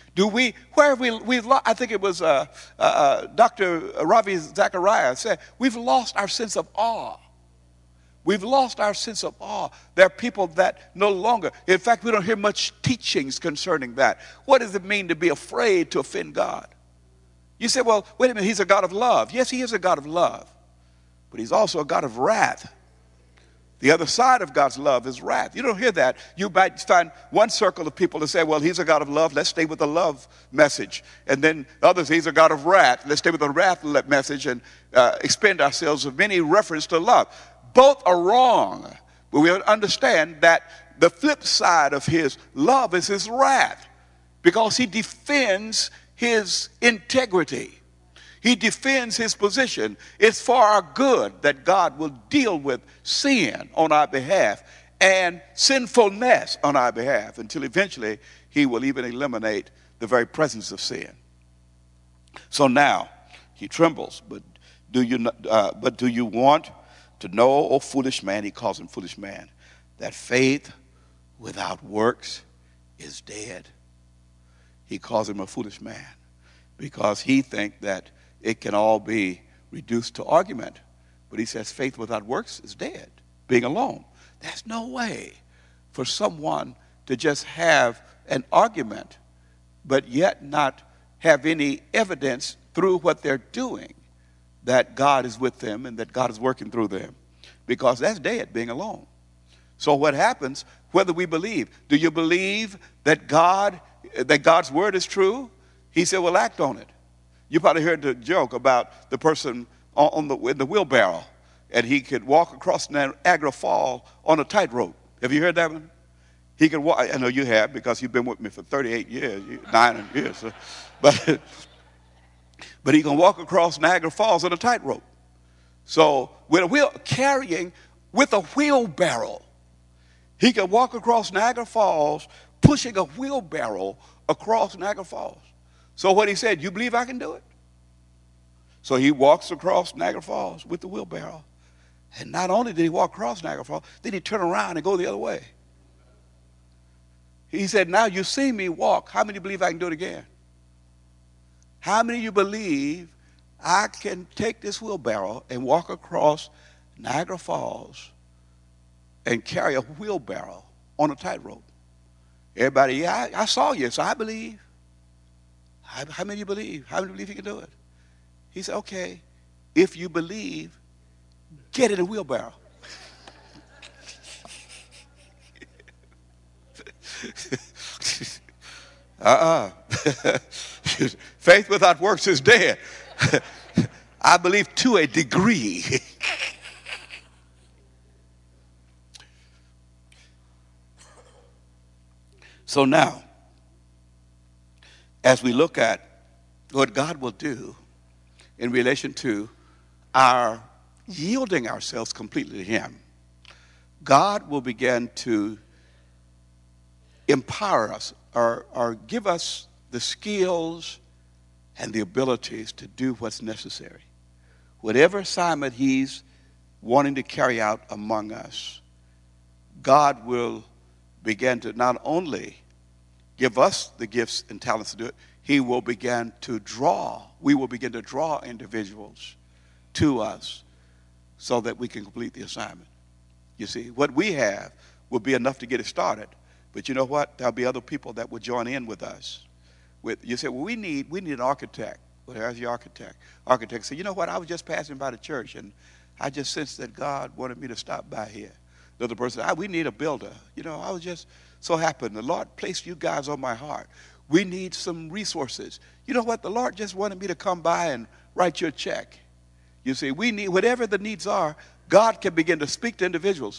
I think it was Dr. Ravi Zachariah said, we've lost our sense of awe. We've lost our sense of awe. There are people that no longer, in fact, we don't hear much teachings concerning that. What does it mean to be afraid to offend God? You say, well, wait a minute, he's a God of love. Yes, he is a God of love, but he's also a God of wrath. The other side of God's love is wrath. You don't hear that. You might find one circle of people to say, well, he's a God of love. Let's stay with the love message. And then others, he's a God of wrath. Let's stay with the wrath message and expend ourselves of any reference to love. Both are wrong, but we understand that the flip side of his love is his wrath because he defends his integrity. He defends his position. It's for our good that God will deal with sin on our behalf and sinfulness on our behalf until eventually he will even eliminate the very presence of sin. So now he trembles, but do you want to know, O foolish man, he calls him foolish man, that faith without works is dead. He calls him a foolish man because he thinks that it can all be reduced to argument. But he says faith without works is dead, being alone. There's no way for someone to just have an argument but yet not have any evidence through what they're doing that God is with them and that God is working through them, because that's dead, being alone. So what happens, whether we believe, do you believe that God's word is true? He said, well, act on it. You probably heard the joke about the person in the wheelbarrow, and he could walk across Niagara Falls on a tightrope. Have you heard that one? He could walk. I know you have, because you've been with me for 38 years, 9 years. So, but he can walk across Niagara Falls on a tightrope. So with a wheelbarrow, he can walk across Niagara Falls, pushing a wheelbarrow across Niagara Falls. So what he said, you believe I can do it? So he walks across Niagara Falls with the wheelbarrow. And not only did he walk across Niagara Falls, then he turned around and go the other way. He said, now you see me walk. How many believe I can do it again? How many of you believe I can take this wheelbarrow and walk across Niagara Falls and carry a wheelbarrow on a tightrope? Everybody, yeah, I saw you, so I believe. How many of you believe? How many believe you can do it? He said, okay, if you believe, get in a wheelbarrow. Faith without works is dead. I believe to a degree. So now, as we look at what God will do in relation to our yielding ourselves completely to Him, God will begin to empower us or give us the skills and the abilities to do what's necessary. Whatever assignment He's wanting to carry out among us, God will begin to not only give us the gifts and talents to do it, He will begin to draw. We will begin to draw individuals to us so that we can complete the assignment. You see, what we have will be enough to get it started. But you know what? There'll be other people that will join in with us. You say, well, we need an architect. Well, there's your architect. Architect said, you know what? I was just passing by the church, and I just sensed that God wanted me to stop by here. The other person said, we need a builder. You know, I was just so happened. The Lord placed you guys on my heart. We need some resources. You know what? The Lord just wanted me to come by and write you a check. You see, we need, whatever the needs are, God can begin to speak to individuals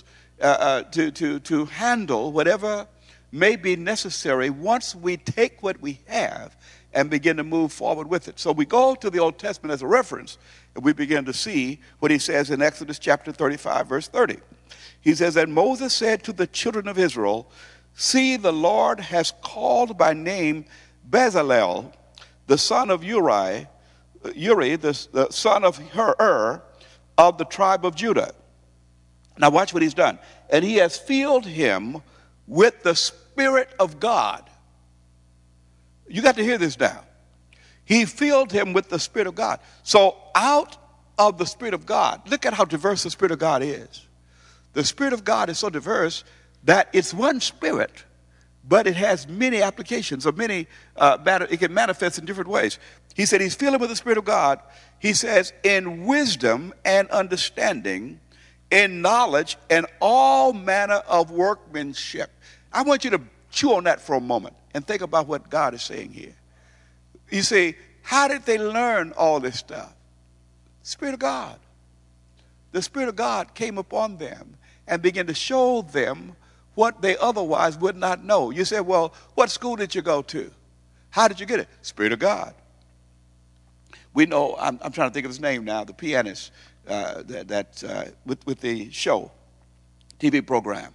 to handle whatever may be necessary once we take what we have and begin to move forward with it. So we go to the Old Testament as a reference, and we begin to see what He says in Exodus chapter 35, verse 30. He says that Moses said to the children of Israel, see, the Lord has called by name Bezalel, the son of Uri, the son of Hur, of the tribe of Judah. Now watch what He's done. And He has filled him with the Spirit of God. You got to hear this now. He filled him with the Spirit of God. So out of the Spirit of God, look at how diverse the Spirit of God is. The Spirit of God is so diverse that it's one Spirit, but it has many applications, or many, it can manifest in different ways. He said He's filled him with the Spirit of God. He says, in wisdom and understanding, in knowledge and all manner of workmanship. I want you to chew on that for a moment and think about what God is saying here. You see, how did they learn all this stuff? Spirit of God. The Spirit of God came upon them and began to show them what they otherwise would not know. You say, well, what school did you go to? How did you get it? Spirit of God. We know, I'm trying to think of his name now, the pianist with the show, TV program,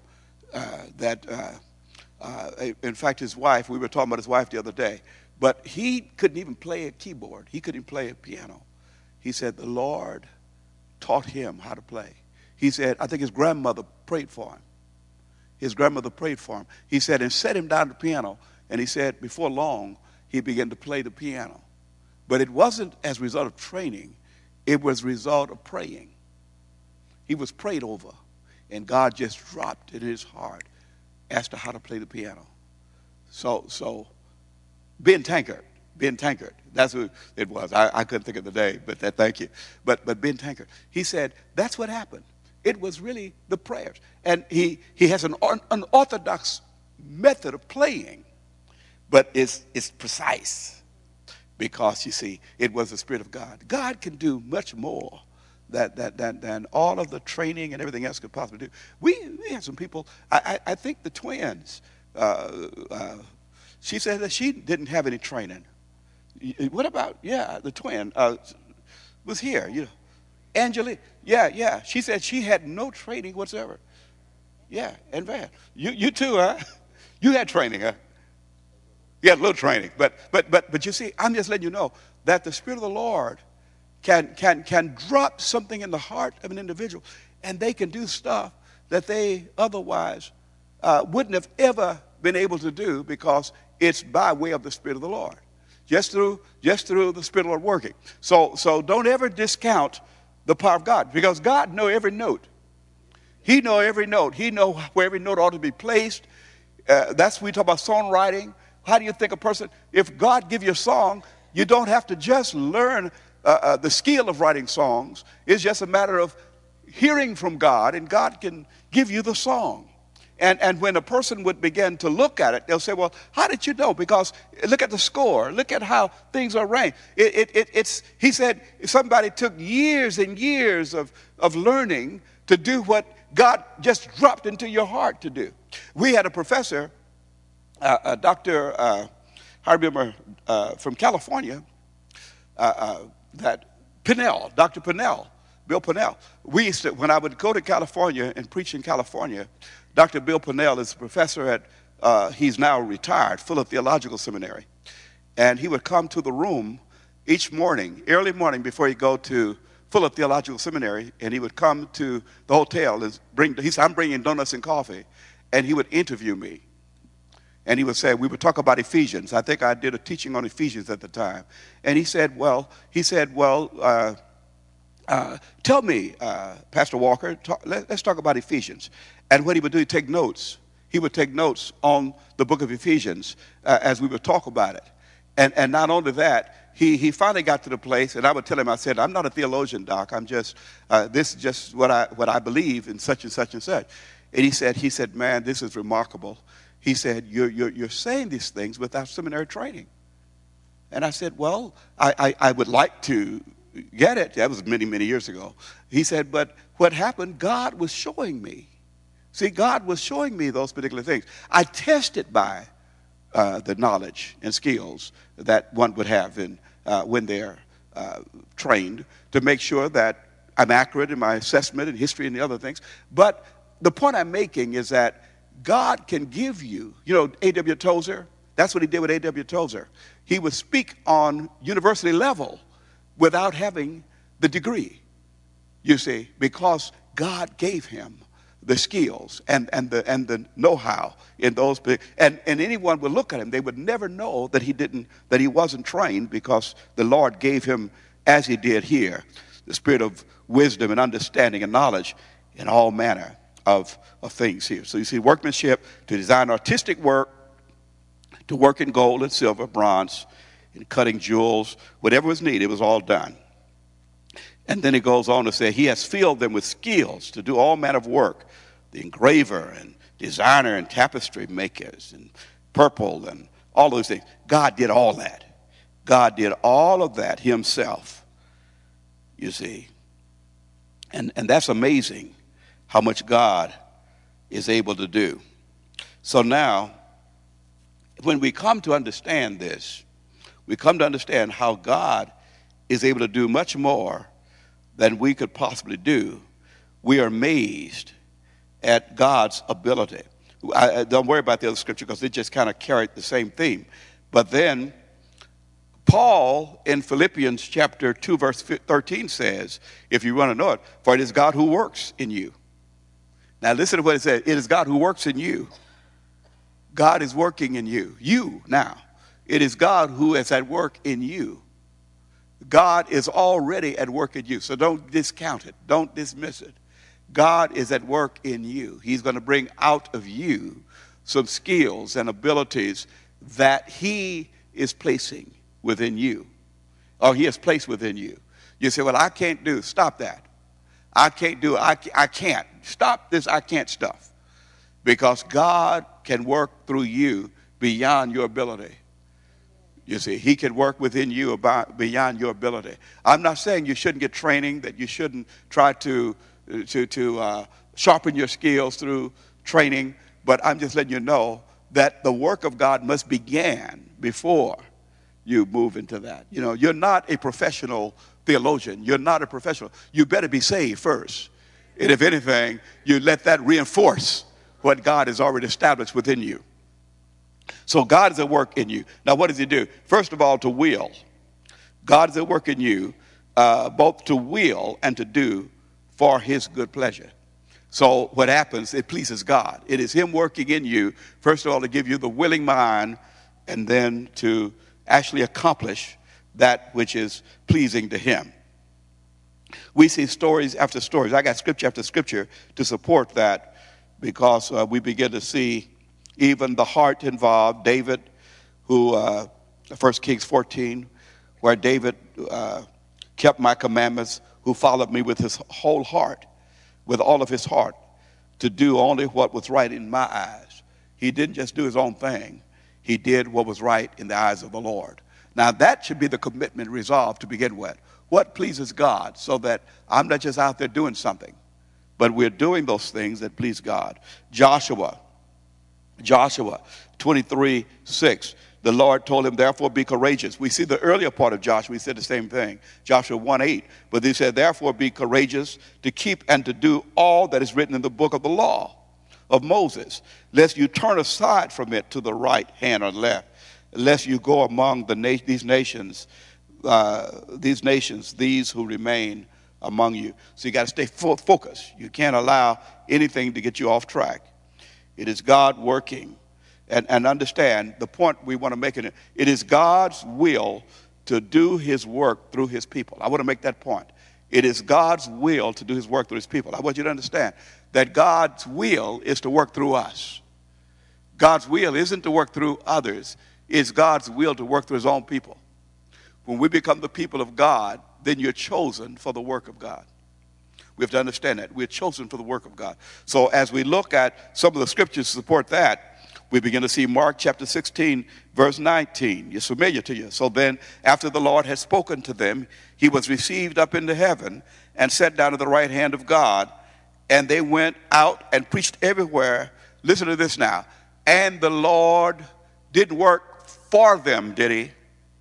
in fact, his wife, we were talking about his wife the other day, but he couldn't even play a keyboard. He couldn't play a piano. He said the Lord taught him how to play. He said, I think his grandmother prayed for him. His grandmother prayed for him. He said, and set him down at the piano. And he said, before long, he began to play the piano. But it wasn't as a result of training. It was a result of praying. He was prayed over, and God just dropped in his heart as to how to play the piano. So Ben Tankard Ben Tankard. That's who it was. I couldn't think of the name, but thank you. But Ben Tankard. He said, that's what happened. It was really the prayers. And he has an unorthodox method of playing, but it's precise because, you see, it was the Spirit of God. God can do much more than all of the training and everything else could possibly do. We had some people, I think the twins, she said that she didn't have any training. What about, the twin was here, Angela, she said she had no training whatsoever. Yeah, and Van, you too, huh? You had training, huh? You had a little training, but you see, I'm just letting you know that the Spirit of the Lord can drop something in the heart of an individual, and they can do stuff that they otherwise wouldn't have ever been able to do because it's by way of the Spirit of the Lord, just through the Spirit of the Lord working. So don't ever discount the power of God, because God knows every note. He knows every note. He knows where every note ought to be placed. That's when we talk about songwriting. How do you think a person, if God give you a song, you don't have to just learn the skill of writing songs. It's just a matter of hearing from God, and God can give you the song. And when a person would begin to look at it, they'll say, well, how did you know? Because look at the score. Look at how things are arranged. He said somebody took years and years of learning to do what God just dropped into your heart to do. We had a professor, Dr. from California, that Pinnell, Dr. Pinnell, Bill Pinnell. We used to, when I would go to California and preach in California, Dr. Bill Pinnell is a professor at, he's now retired, Fuller Theological Seminary. And he would come to the room each morning, early morning, before he'd go to Fuller Theological Seminary, and he would come to the hotel and he said, I'm bringing donuts and coffee. And he would interview me. And he would say, we would talk about Ephesians. I think I did a teaching on Ephesians at the time. And he said, tell me, Pastor Walker, let's talk about Ephesians. And what he would do, he'd take notes. He would take notes on the book of Ephesians as we would talk about it. And not only that, he finally got to the place, and I would tell him, I said, I'm not a theologian, Doc. I'm just, this is just what I believe in such and such and such. And he said, man, this is remarkable. He said, you're saying these things without seminary training. And I said, well, I would like to get it. That was many, many years ago. He said, but what happened, God was showing me. See, God was showing me those particular things. I tested by the knowledge and skills that one would have when they're trained to make sure that I'm accurate in my assessment and history and the other things. But the point I'm making is that God can give you, A.W. Tozer, that's what he did with A.W. Tozer. He would speak on university level without having the degree, you see, because God gave him the skills and the know-how in those, and anyone would look at him, they would never know that he wasn't trained, because the Lord gave him, as he did here, the spirit of wisdom and understanding and knowledge in all manner of things here. So you see, workmanship, to design artistic work, to work in gold and silver, bronze, in cutting jewels, whatever was needed, it was all done. And then he goes on to say, he has filled them with skills to do all manner of work, the engraver and designer and tapestry makers and purple and all those things. God did all that. God did all of that himself, you see. And that's amazing how much God is able to do. So now, when we come to understand this, we come to understand how God is able to do much more than we could possibly do. We are amazed at God's ability. Don't worry about the other scripture, because it just kind of carried the same theme. But then Paul in Philippians chapter 2 verse 13 says, if you want to know it, for it is God who works in you. Now listen to what it says. It is God who works in you. God is working in you. You now. It is God who is at work in you. God is already at work in you. So don't discount it. Don't dismiss it. God is at work in you. He's going to bring out of you some skills and abilities that he is placing within you, or he has placed within you. You say, well, I can't do. Stop that. I can't do it. I can't. Stop this I can't stuff. Because God can work through you beyond your ability. You see, he can work within you beyond your ability. I'm not saying you shouldn't get training, that you shouldn't try to sharpen your skills through training, but I'm just letting you know that the work of God must begin before you move into that. You know, you're not a professional theologian. You're not a professional. You better be saved first. And if anything, you let that reinforce what God has already established within you. So God is at work in you. Now, what does he do? First of all, to will. God is at work in you, both to will and to do for his good pleasure. So what happens, it pleases God. It is him working in you, first of all, to give you the willing mind, and then to actually accomplish that which is pleasing to him. We see stories after stories. I got scripture after scripture to support that, because we begin to see even the heart involved. David, who, 1 Kings 14, where David kept my commandments, who followed me with his whole heart, with all of his heart, to do only what was right in my eyes. He didn't just do his own thing. He did what was right in the eyes of the Lord. Now, that should be the commitment resolved to begin with. What pleases God, so that I'm not just out there doing something, but we're doing those things that please God. Joshua 23:6. The Lord told him, therefore be courageous. We see the earlier part of Joshua, he said the same thing. Joshua 1:8. But he said, therefore be courageous to keep and to do all that is written in the book of the law of Moses, lest you turn aside from it to the right hand or left, lest you go among these nations, these who remain among you. So you got to stay focused. You can't allow anything to get you off track. It is God working. And understand the point we want to make it is God's will to do his work through his people. I want to make that point. It is God's will to do his work through his people. I want you to understand that God's will is to work through us. God's will isn't to work through others. It's God's will to work through his own people. When we become the people of God, then you're chosen for the work of God. We have to understand that. We're chosen for the work of God. So as we look at some of the scriptures to support that, we begin to see Mark chapter 16, verse 19. It's familiar to you. So then, after the Lord had spoken to them, he was received up into heaven and sat down at the right hand of God. And they went out and preached everywhere. Listen to this now. And the Lord didn't work for them, did he?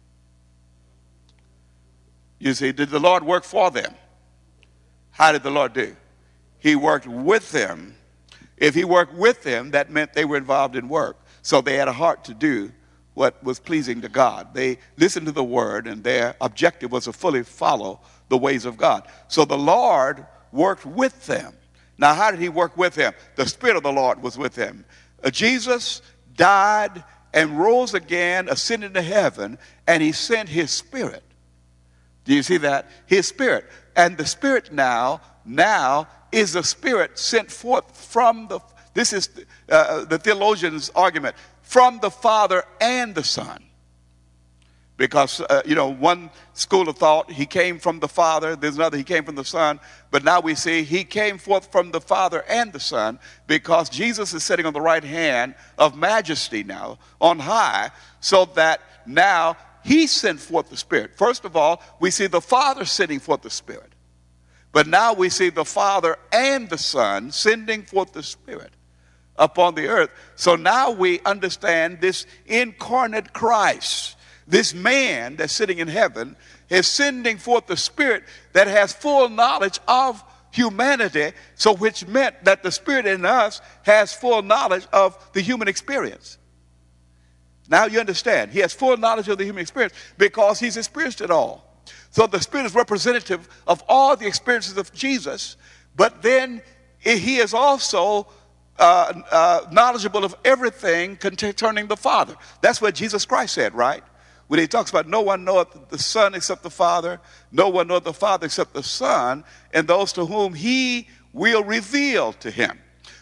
You see, did the Lord work for them? How did the Lord do? He worked with them. If he worked with them, that meant they were involved in work. So they had a heart to do what was pleasing to God. They listened to the word, and their objective was to fully follow the ways of God. So the Lord worked with them. Now, how did he work with them? The Spirit of the Lord was with them. Jesus died and rose again, ascended to heaven, and he sent his Spirit. Do you see that? His Spirit. And the Spirit now is the Spirit sent forth from this is the theologian's argument, from the Father and the Son. Because, one school of thought, he came from the Father. There's another, he came from the Son. But now we see he came forth from the Father and the Son, because Jesus is sitting on the right hand of majesty now on high, so that now he sent forth the Spirit. First of all, we see the Father sending forth the Spirit. But now we see the Father and the Son sending forth the Spirit upon the earth. So now we understand this incarnate Christ, this man that's sitting in heaven, is sending forth the Spirit that has full knowledge of humanity, so which meant that the Spirit in us has full knowledge of the human experience. Now you understand. He has full knowledge of the human experience because he's experienced it all. So the Spirit is representative of all the experiences of Jesus, but then he is also knowledgeable of everything concerning the Father. That's what Jesus Christ said, right? When he talks about no one knoweth the Son except the Father, no one knoweth the Father except the Son, and those to whom he will reveal to him.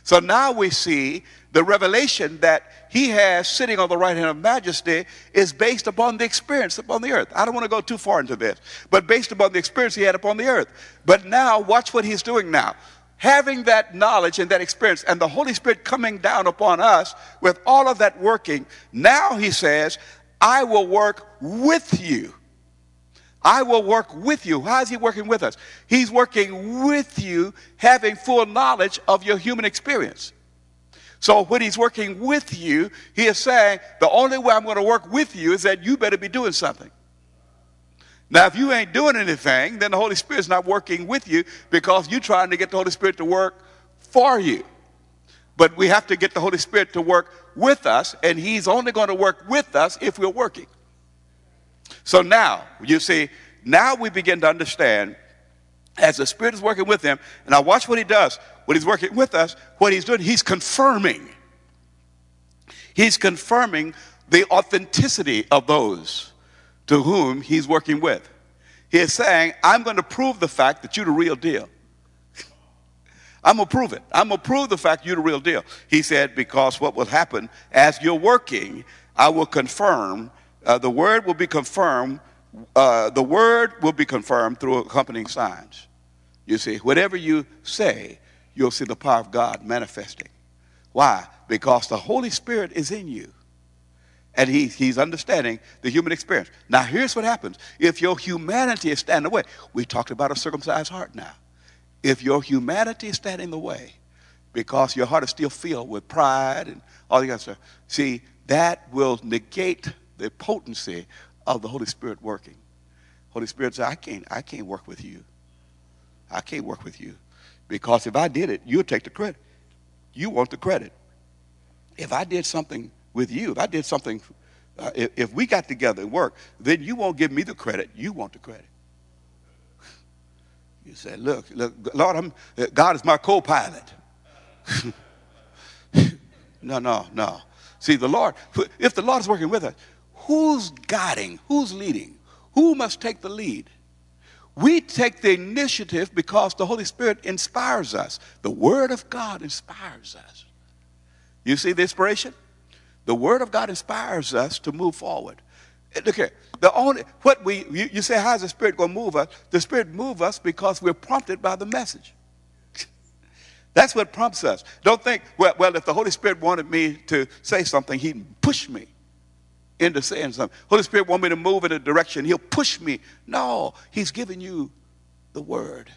So now we see the revelation that he has sitting on the right hand of majesty is based upon the experience upon the earth. I don't want to go too far into this, but based upon the experience he had upon the earth. But now watch what he's doing now. Having that knowledge and that experience and the Holy Spirit coming down upon us with all of that working, now he says, I will work with you. I will work with you. How is he working with us? He's working with you, having full knowledge of your human experience. So when he's working with you, he is saying, the only way I'm going to work with you is that you better be doing something. Now, if you ain't doing anything, then the Holy Spirit's not working with you because you're trying to get the Holy Spirit to work for you. But we have to get the Holy Spirit to work with us, and he's only going to work with us if we're working. So now, you see, now we begin to understand as the Spirit is working with him, and now watch what he does. When he's working with us, what he's doing, he's confirming. He's confirming the authenticity of those to whom he's working with. He is saying, I'm going to prove the fact that you're the real deal. I'm going to prove it. I'm going to prove the fact you're the real deal. He said, because what will happen as you're working, I will confirm, the word will be confirmed. The word will be confirmed through accompanying signs. You see, whatever you say, you'll see the power of God manifesting. Why? Because the Holy Spirit is in you. And he's understanding the human experience. Now, here's what happens. If your humanity is standing in the way, we talked about a circumcised heart now. If your humanity is standing in the way because your heart is still filled with pride and all the other stuff, see, that will negate the potency of the Holy Spirit working. Holy Spirit says, I can't work with you. I can't work with you. Because if I did it, you'll take the credit. You want the credit. If I did something with you, if I did something, if we got together and worked, then you won't give me the credit. You want the credit. You say, look, Lord, God is my co-pilot. No. See, the Lord, if the Lord is working with us, who's guiding? Who's leading? Who must take the lead? We take the initiative because the Holy Spirit inspires us. The Word of God inspires us. You see the inspiration? The Word of God inspires us to move forward. Look here. You say, how's the Spirit going to move us? The Spirit moves us because we're prompted by the message. That's what prompts us. Don't think, well, if the Holy Spirit wanted me to say something, he'd push me into saying something. Holy Spirit want me to move in a direction, he'll push me. No, he's giving you the word.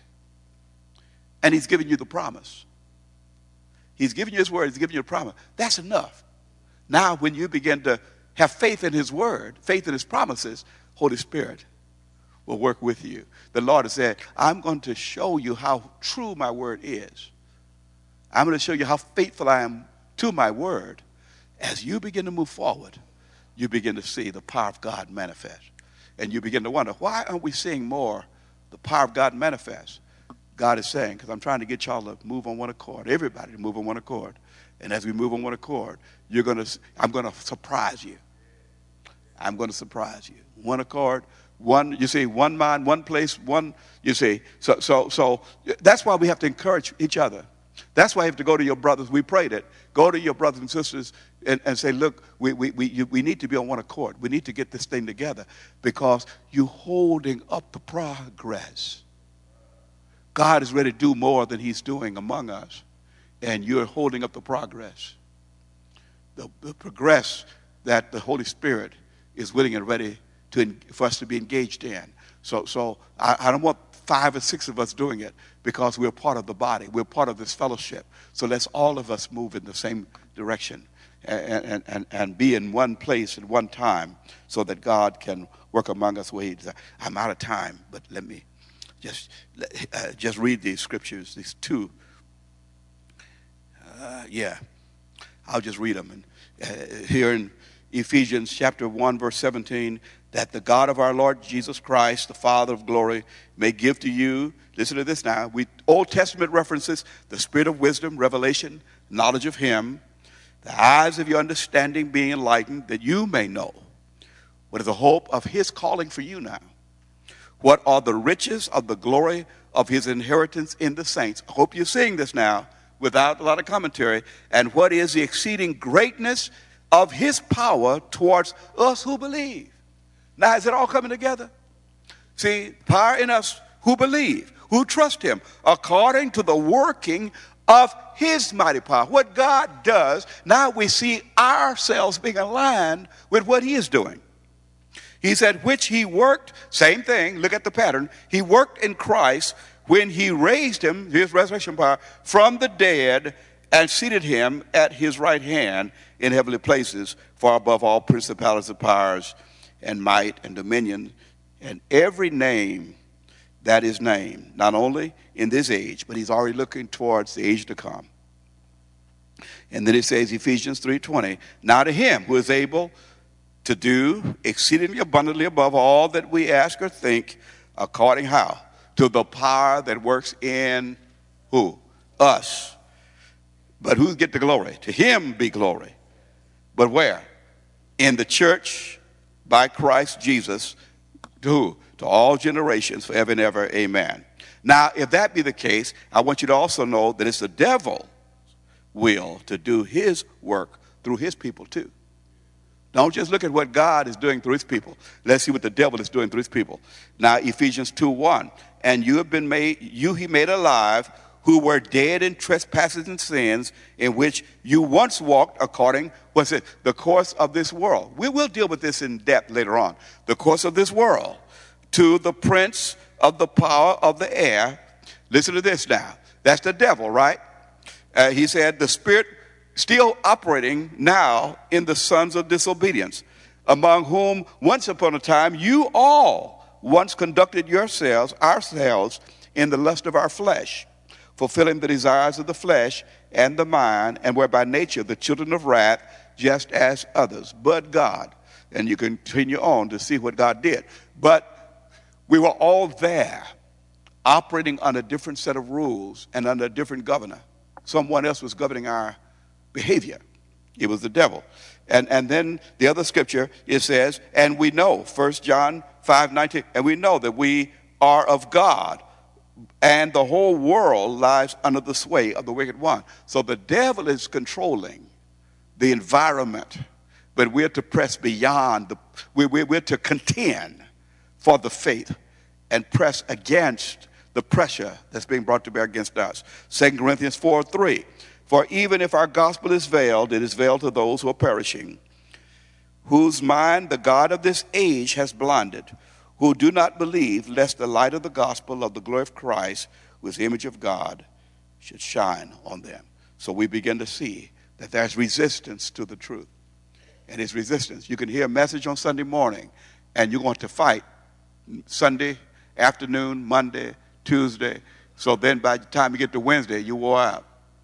And he's giving you the promise. He's giving you his word, he's giving you a promise. That's enough. Now when you begin to have faith in his word, faith in his promises, Holy Spirit will work with you. The Lord has said, I'm going to show you how true my word is. I'm going to show you how faithful I am to my word. As you begin to move forward, you begin to see the power of God manifest. And you begin to wonder, why aren't we seeing more the power of God manifest? God is saying, because I'm trying to get y'all to move on one accord, everybody to move on one accord. And as we move on one accord, I'm going to surprise you. I'm going to surprise you. One accord, one mind, one place, one, you see. So that's why we have to encourage each other. That's why you have to go to your brothers. We prayed it. Go to your brothers and sisters and say, look, we need to be on one accord. We need to get this thing together because you're holding up the progress. God is ready to do more than he's doing among us. And you're holding up the progress. The progress that the Holy Spirit is willing and ready for us to be engaged in. So I don't want 5 or 6 of us doing it because we're part of the body. We're part of this fellowship. So let's all of us move in the same direction and be in one place at one time so that God can work among us. I'm out of time, but let me just read these scriptures, these two. I'll just read them. And here in Ephesians chapter 1, verse 17, that the God of our Lord Jesus Christ, the Father of glory, may give to you, listen to this now, Old Testament references, the spirit of wisdom, revelation, knowledge of him, the eyes of your understanding being enlightened, that you may know what is the hope of his calling for you now. What are the riches of the glory of his inheritance in the saints? I hope you're seeing this now. without a lot of commentary. And what is the exceeding greatness of his power towards us who believe? Now, is it all coming together? See, power in us who believe, who trust him, according to the working of his mighty power. What God does, now we see ourselves being aligned with what he is doing. He said, which he worked, same thing, look at the pattern. He worked in Christ when he raised him, his resurrection power, from the dead and seated him at his right hand in heavenly places, far above all principalities and powers and might and dominion and every name that is named, not only in this age, but he's already looking towards the age to come. And then it says, Ephesians 3:20, now to him who is able to do exceedingly abundantly above all that we ask or think, according how? To the power that works in who? Us. But who get the glory? To him be glory. But where? In the church by Christ Jesus. To who? To all generations, forever and ever. Amen. Now, if that be the case, I want you to also know that it's the devil's will to do his work through his people too. Don't just look at what God is doing through his people. Let's see what the devil is doing through his people. Now, Ephesians 2:1, and you have been made, he made alive, who were dead in trespasses and sins, in which you once walked according, what's it, the course of this world. We will deal with this in depth later on. The course of this world, to the prince of the power of the air. Listen to this now. That's the devil, right? He said, the spirit still operating now in the sons of disobedience, among whom once upon a time you all once conducted ourselves in the lust of our flesh, fulfilling the desires of the flesh and the mind, and were by nature the children of wrath, just as others. But God, and you continue on to see what God did. But we were all there, operating under a different set of rules and under a different governor. Someone else was governing our behavior. It was the devil. And then the other scripture, it says, and we know, 1 John 5:19, and we know that we are of God, and the whole world lies under the sway of the wicked one. So the devil is controlling the environment, but we're to press beyond, we're to contend for the faith and press against the pressure that's being brought to bear against us. 2 Corinthians 4:3, for even if our gospel is veiled, it is veiled to those who are perishing, whose mind the God of this age has blinded, who do not believe, lest the light of the gospel of the glory of Christ, who is the image of God, should shine on them. So we begin to see that there's resistance to the truth. And it's resistance. You can hear a message on Sunday morning, and you're going to fight Sunday afternoon, Monday, Tuesday. So then by the time you get to Wednesday, you wore out.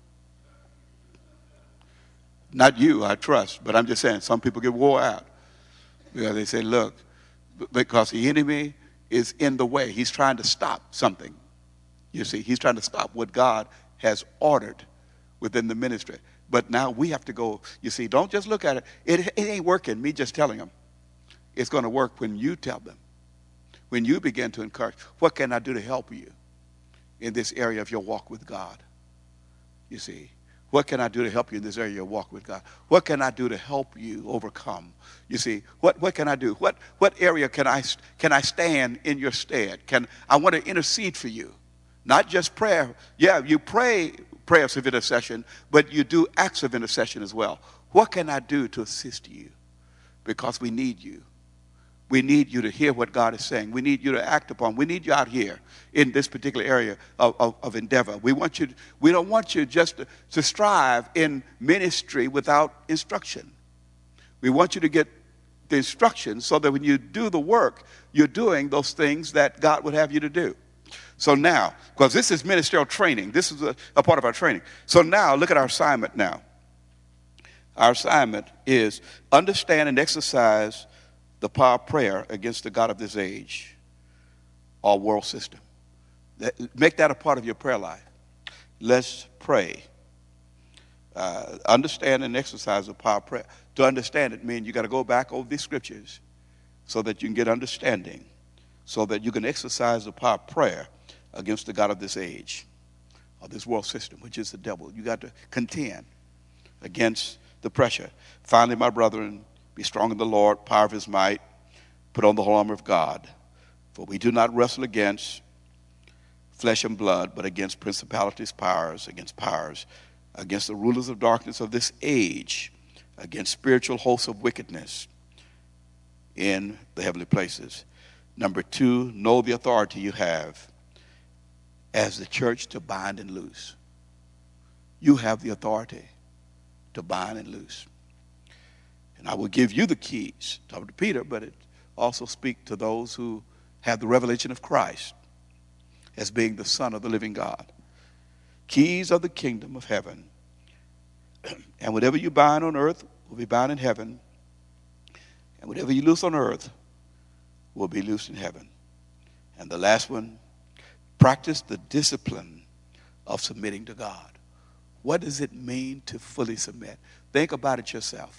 Not you, I trust, but I'm just saying some people get wore out. Because they say, look, because the enemy is in the way. He's trying to stop something. You see, he's trying to stop what God has ordered within the ministry. But now we have to go, you see, don't just look at it. It ain't working, me just telling them. It's going to work when you tell them. When you begin to encourage, what can I do to help you in this area of your walk with God? You see, what can I do to help you in this area of your walk with God? What can I do to help you overcome? You see, what can I do? What area can I stand in your stead? I want to intercede for you. Not just prayer. Yeah, you pray prayers of intercession, but you do acts of intercession as well. What can I do to assist you? Because we need you. We need you to hear what God is saying. We need you to act upon. We need you out here in this particular area of endeavor. We don't want you just to strive in ministry without instruction. We want you to get the instruction so that when you do the work, you're doing those things that God would have you to do. So now, because this is ministerial training, this is a part of our training. So now, look at our assignment now. Our assignment is understand and exercise the power of prayer against the God of this age or world system. Make that a part of your prayer life. Let's pray. Understand and exercise the power of prayer. To understand it means you got to go back over these scriptures so that you can get understanding, so that you can exercise the power of prayer against the God of this age of this world system, which is the devil. You got to contend against the pressure. Finally, my brethren, be strong in the Lord, power of his might. Put on the whole armor of God. For we do not wrestle against flesh and blood, but against principalities, powers, against the rulers of darkness of this age, against spiritual hosts of wickedness in the heavenly places. Number 2, know the authority you have as the church to bind and loose. You have the authority to bind and loose. And I will give you the keys, talking to Peter, but it also speaks to those who have the revelation of Christ as being the Son of the living God. Keys of the kingdom of heaven. And whatever you bind on earth will be bound in heaven. And whatever you loose on earth will be loosed in heaven. And the last one, practice the discipline of submitting to God. What does it mean to fully submit? Think about it yourself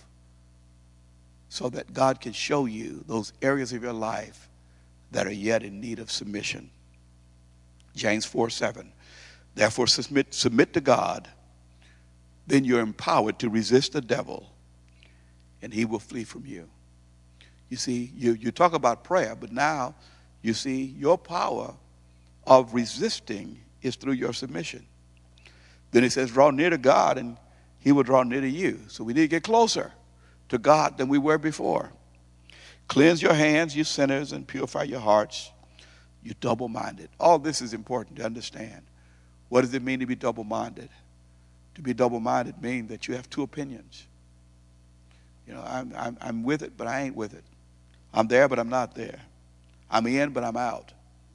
so that God can show you those areas of your life that are yet in need of submission. James 4:7. Therefore submit to God, then you're empowered to resist the devil, and he will flee from you. You see, you talk about prayer, but now you see your power of resisting is through your submission. Then it says, draw near to God, and he will draw near to you. So we need to get closer to God than we were before. Cleanse your hands, you sinners, and purify your hearts, you double-minded. All this is important to understand. What does it mean to be double-minded? To be double-minded means that you have two opinions. You know, I'm with it, but I ain't with it. I'm there, but I'm not there. I'm in, but I'm out.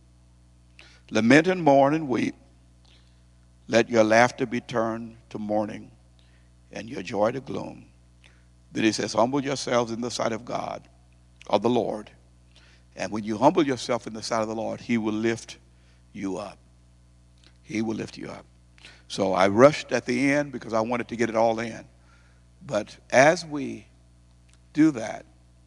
Lament and mourn and weep. Let your laughter be turned to mourning and your joy to gloom. Then he says, humble yourselves in the sight of God, of the Lord. And when you humble yourself in the sight of the Lord, he will lift you up. He will lift you up. So I rushed at the end because I wanted to get it all in. But as we do that,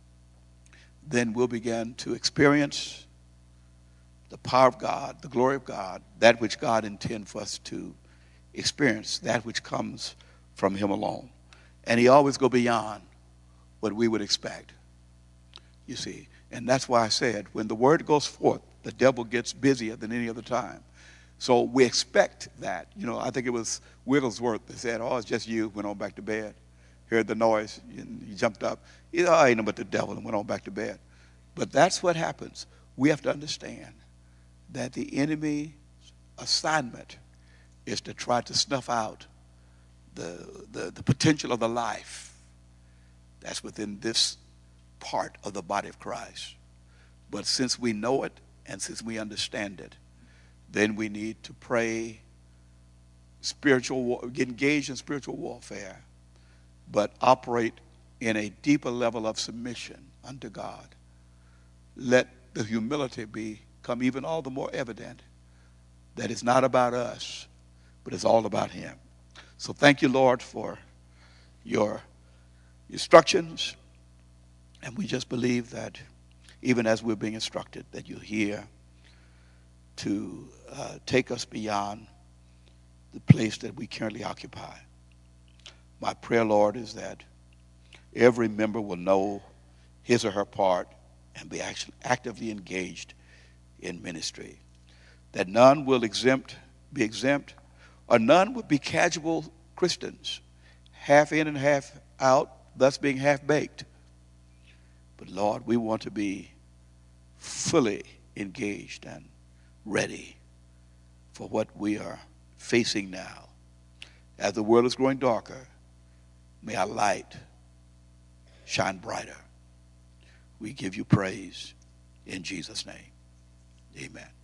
then we'll begin to experience the power of God, the glory of God, that which God intends for us to experience, that which comes from him alone. And he always go beyond what we would expect, you see. And that's why I said, when the word goes forth, the devil gets busier than any other time. So we expect that. You know, I think it was Wigglesworth that said, oh, it's just you, went on back to bed. Heard the noise, and he jumped up. He said, oh, ain't no but the devil, and went on back to bed. But that's what happens. We have to understand that the enemy's assignment is to try to snuff out the potential of the life that's within this part of the body of Christ. But since we know it and since we understand it, then we need to pray get engaged in spiritual warfare, but operate in a deeper level of submission unto God. Let the humility become even all the more evident that it's not about us, but it's all about him. So thank you, Lord, for your instructions. And we just believe that even as we're being instructed, that you're here to take us beyond the place that we currently occupy. My prayer, Lord, is that every member will know his or her part and be actually actively engaged in ministry. That none will be exempt, or none would be casual Christians, half in and half out, thus being half-baked. But Lord, we want to be fully engaged and ready for what we are facing now. As the world is growing darker, may our light shine brighter. We give you praise in Jesus' name. Amen.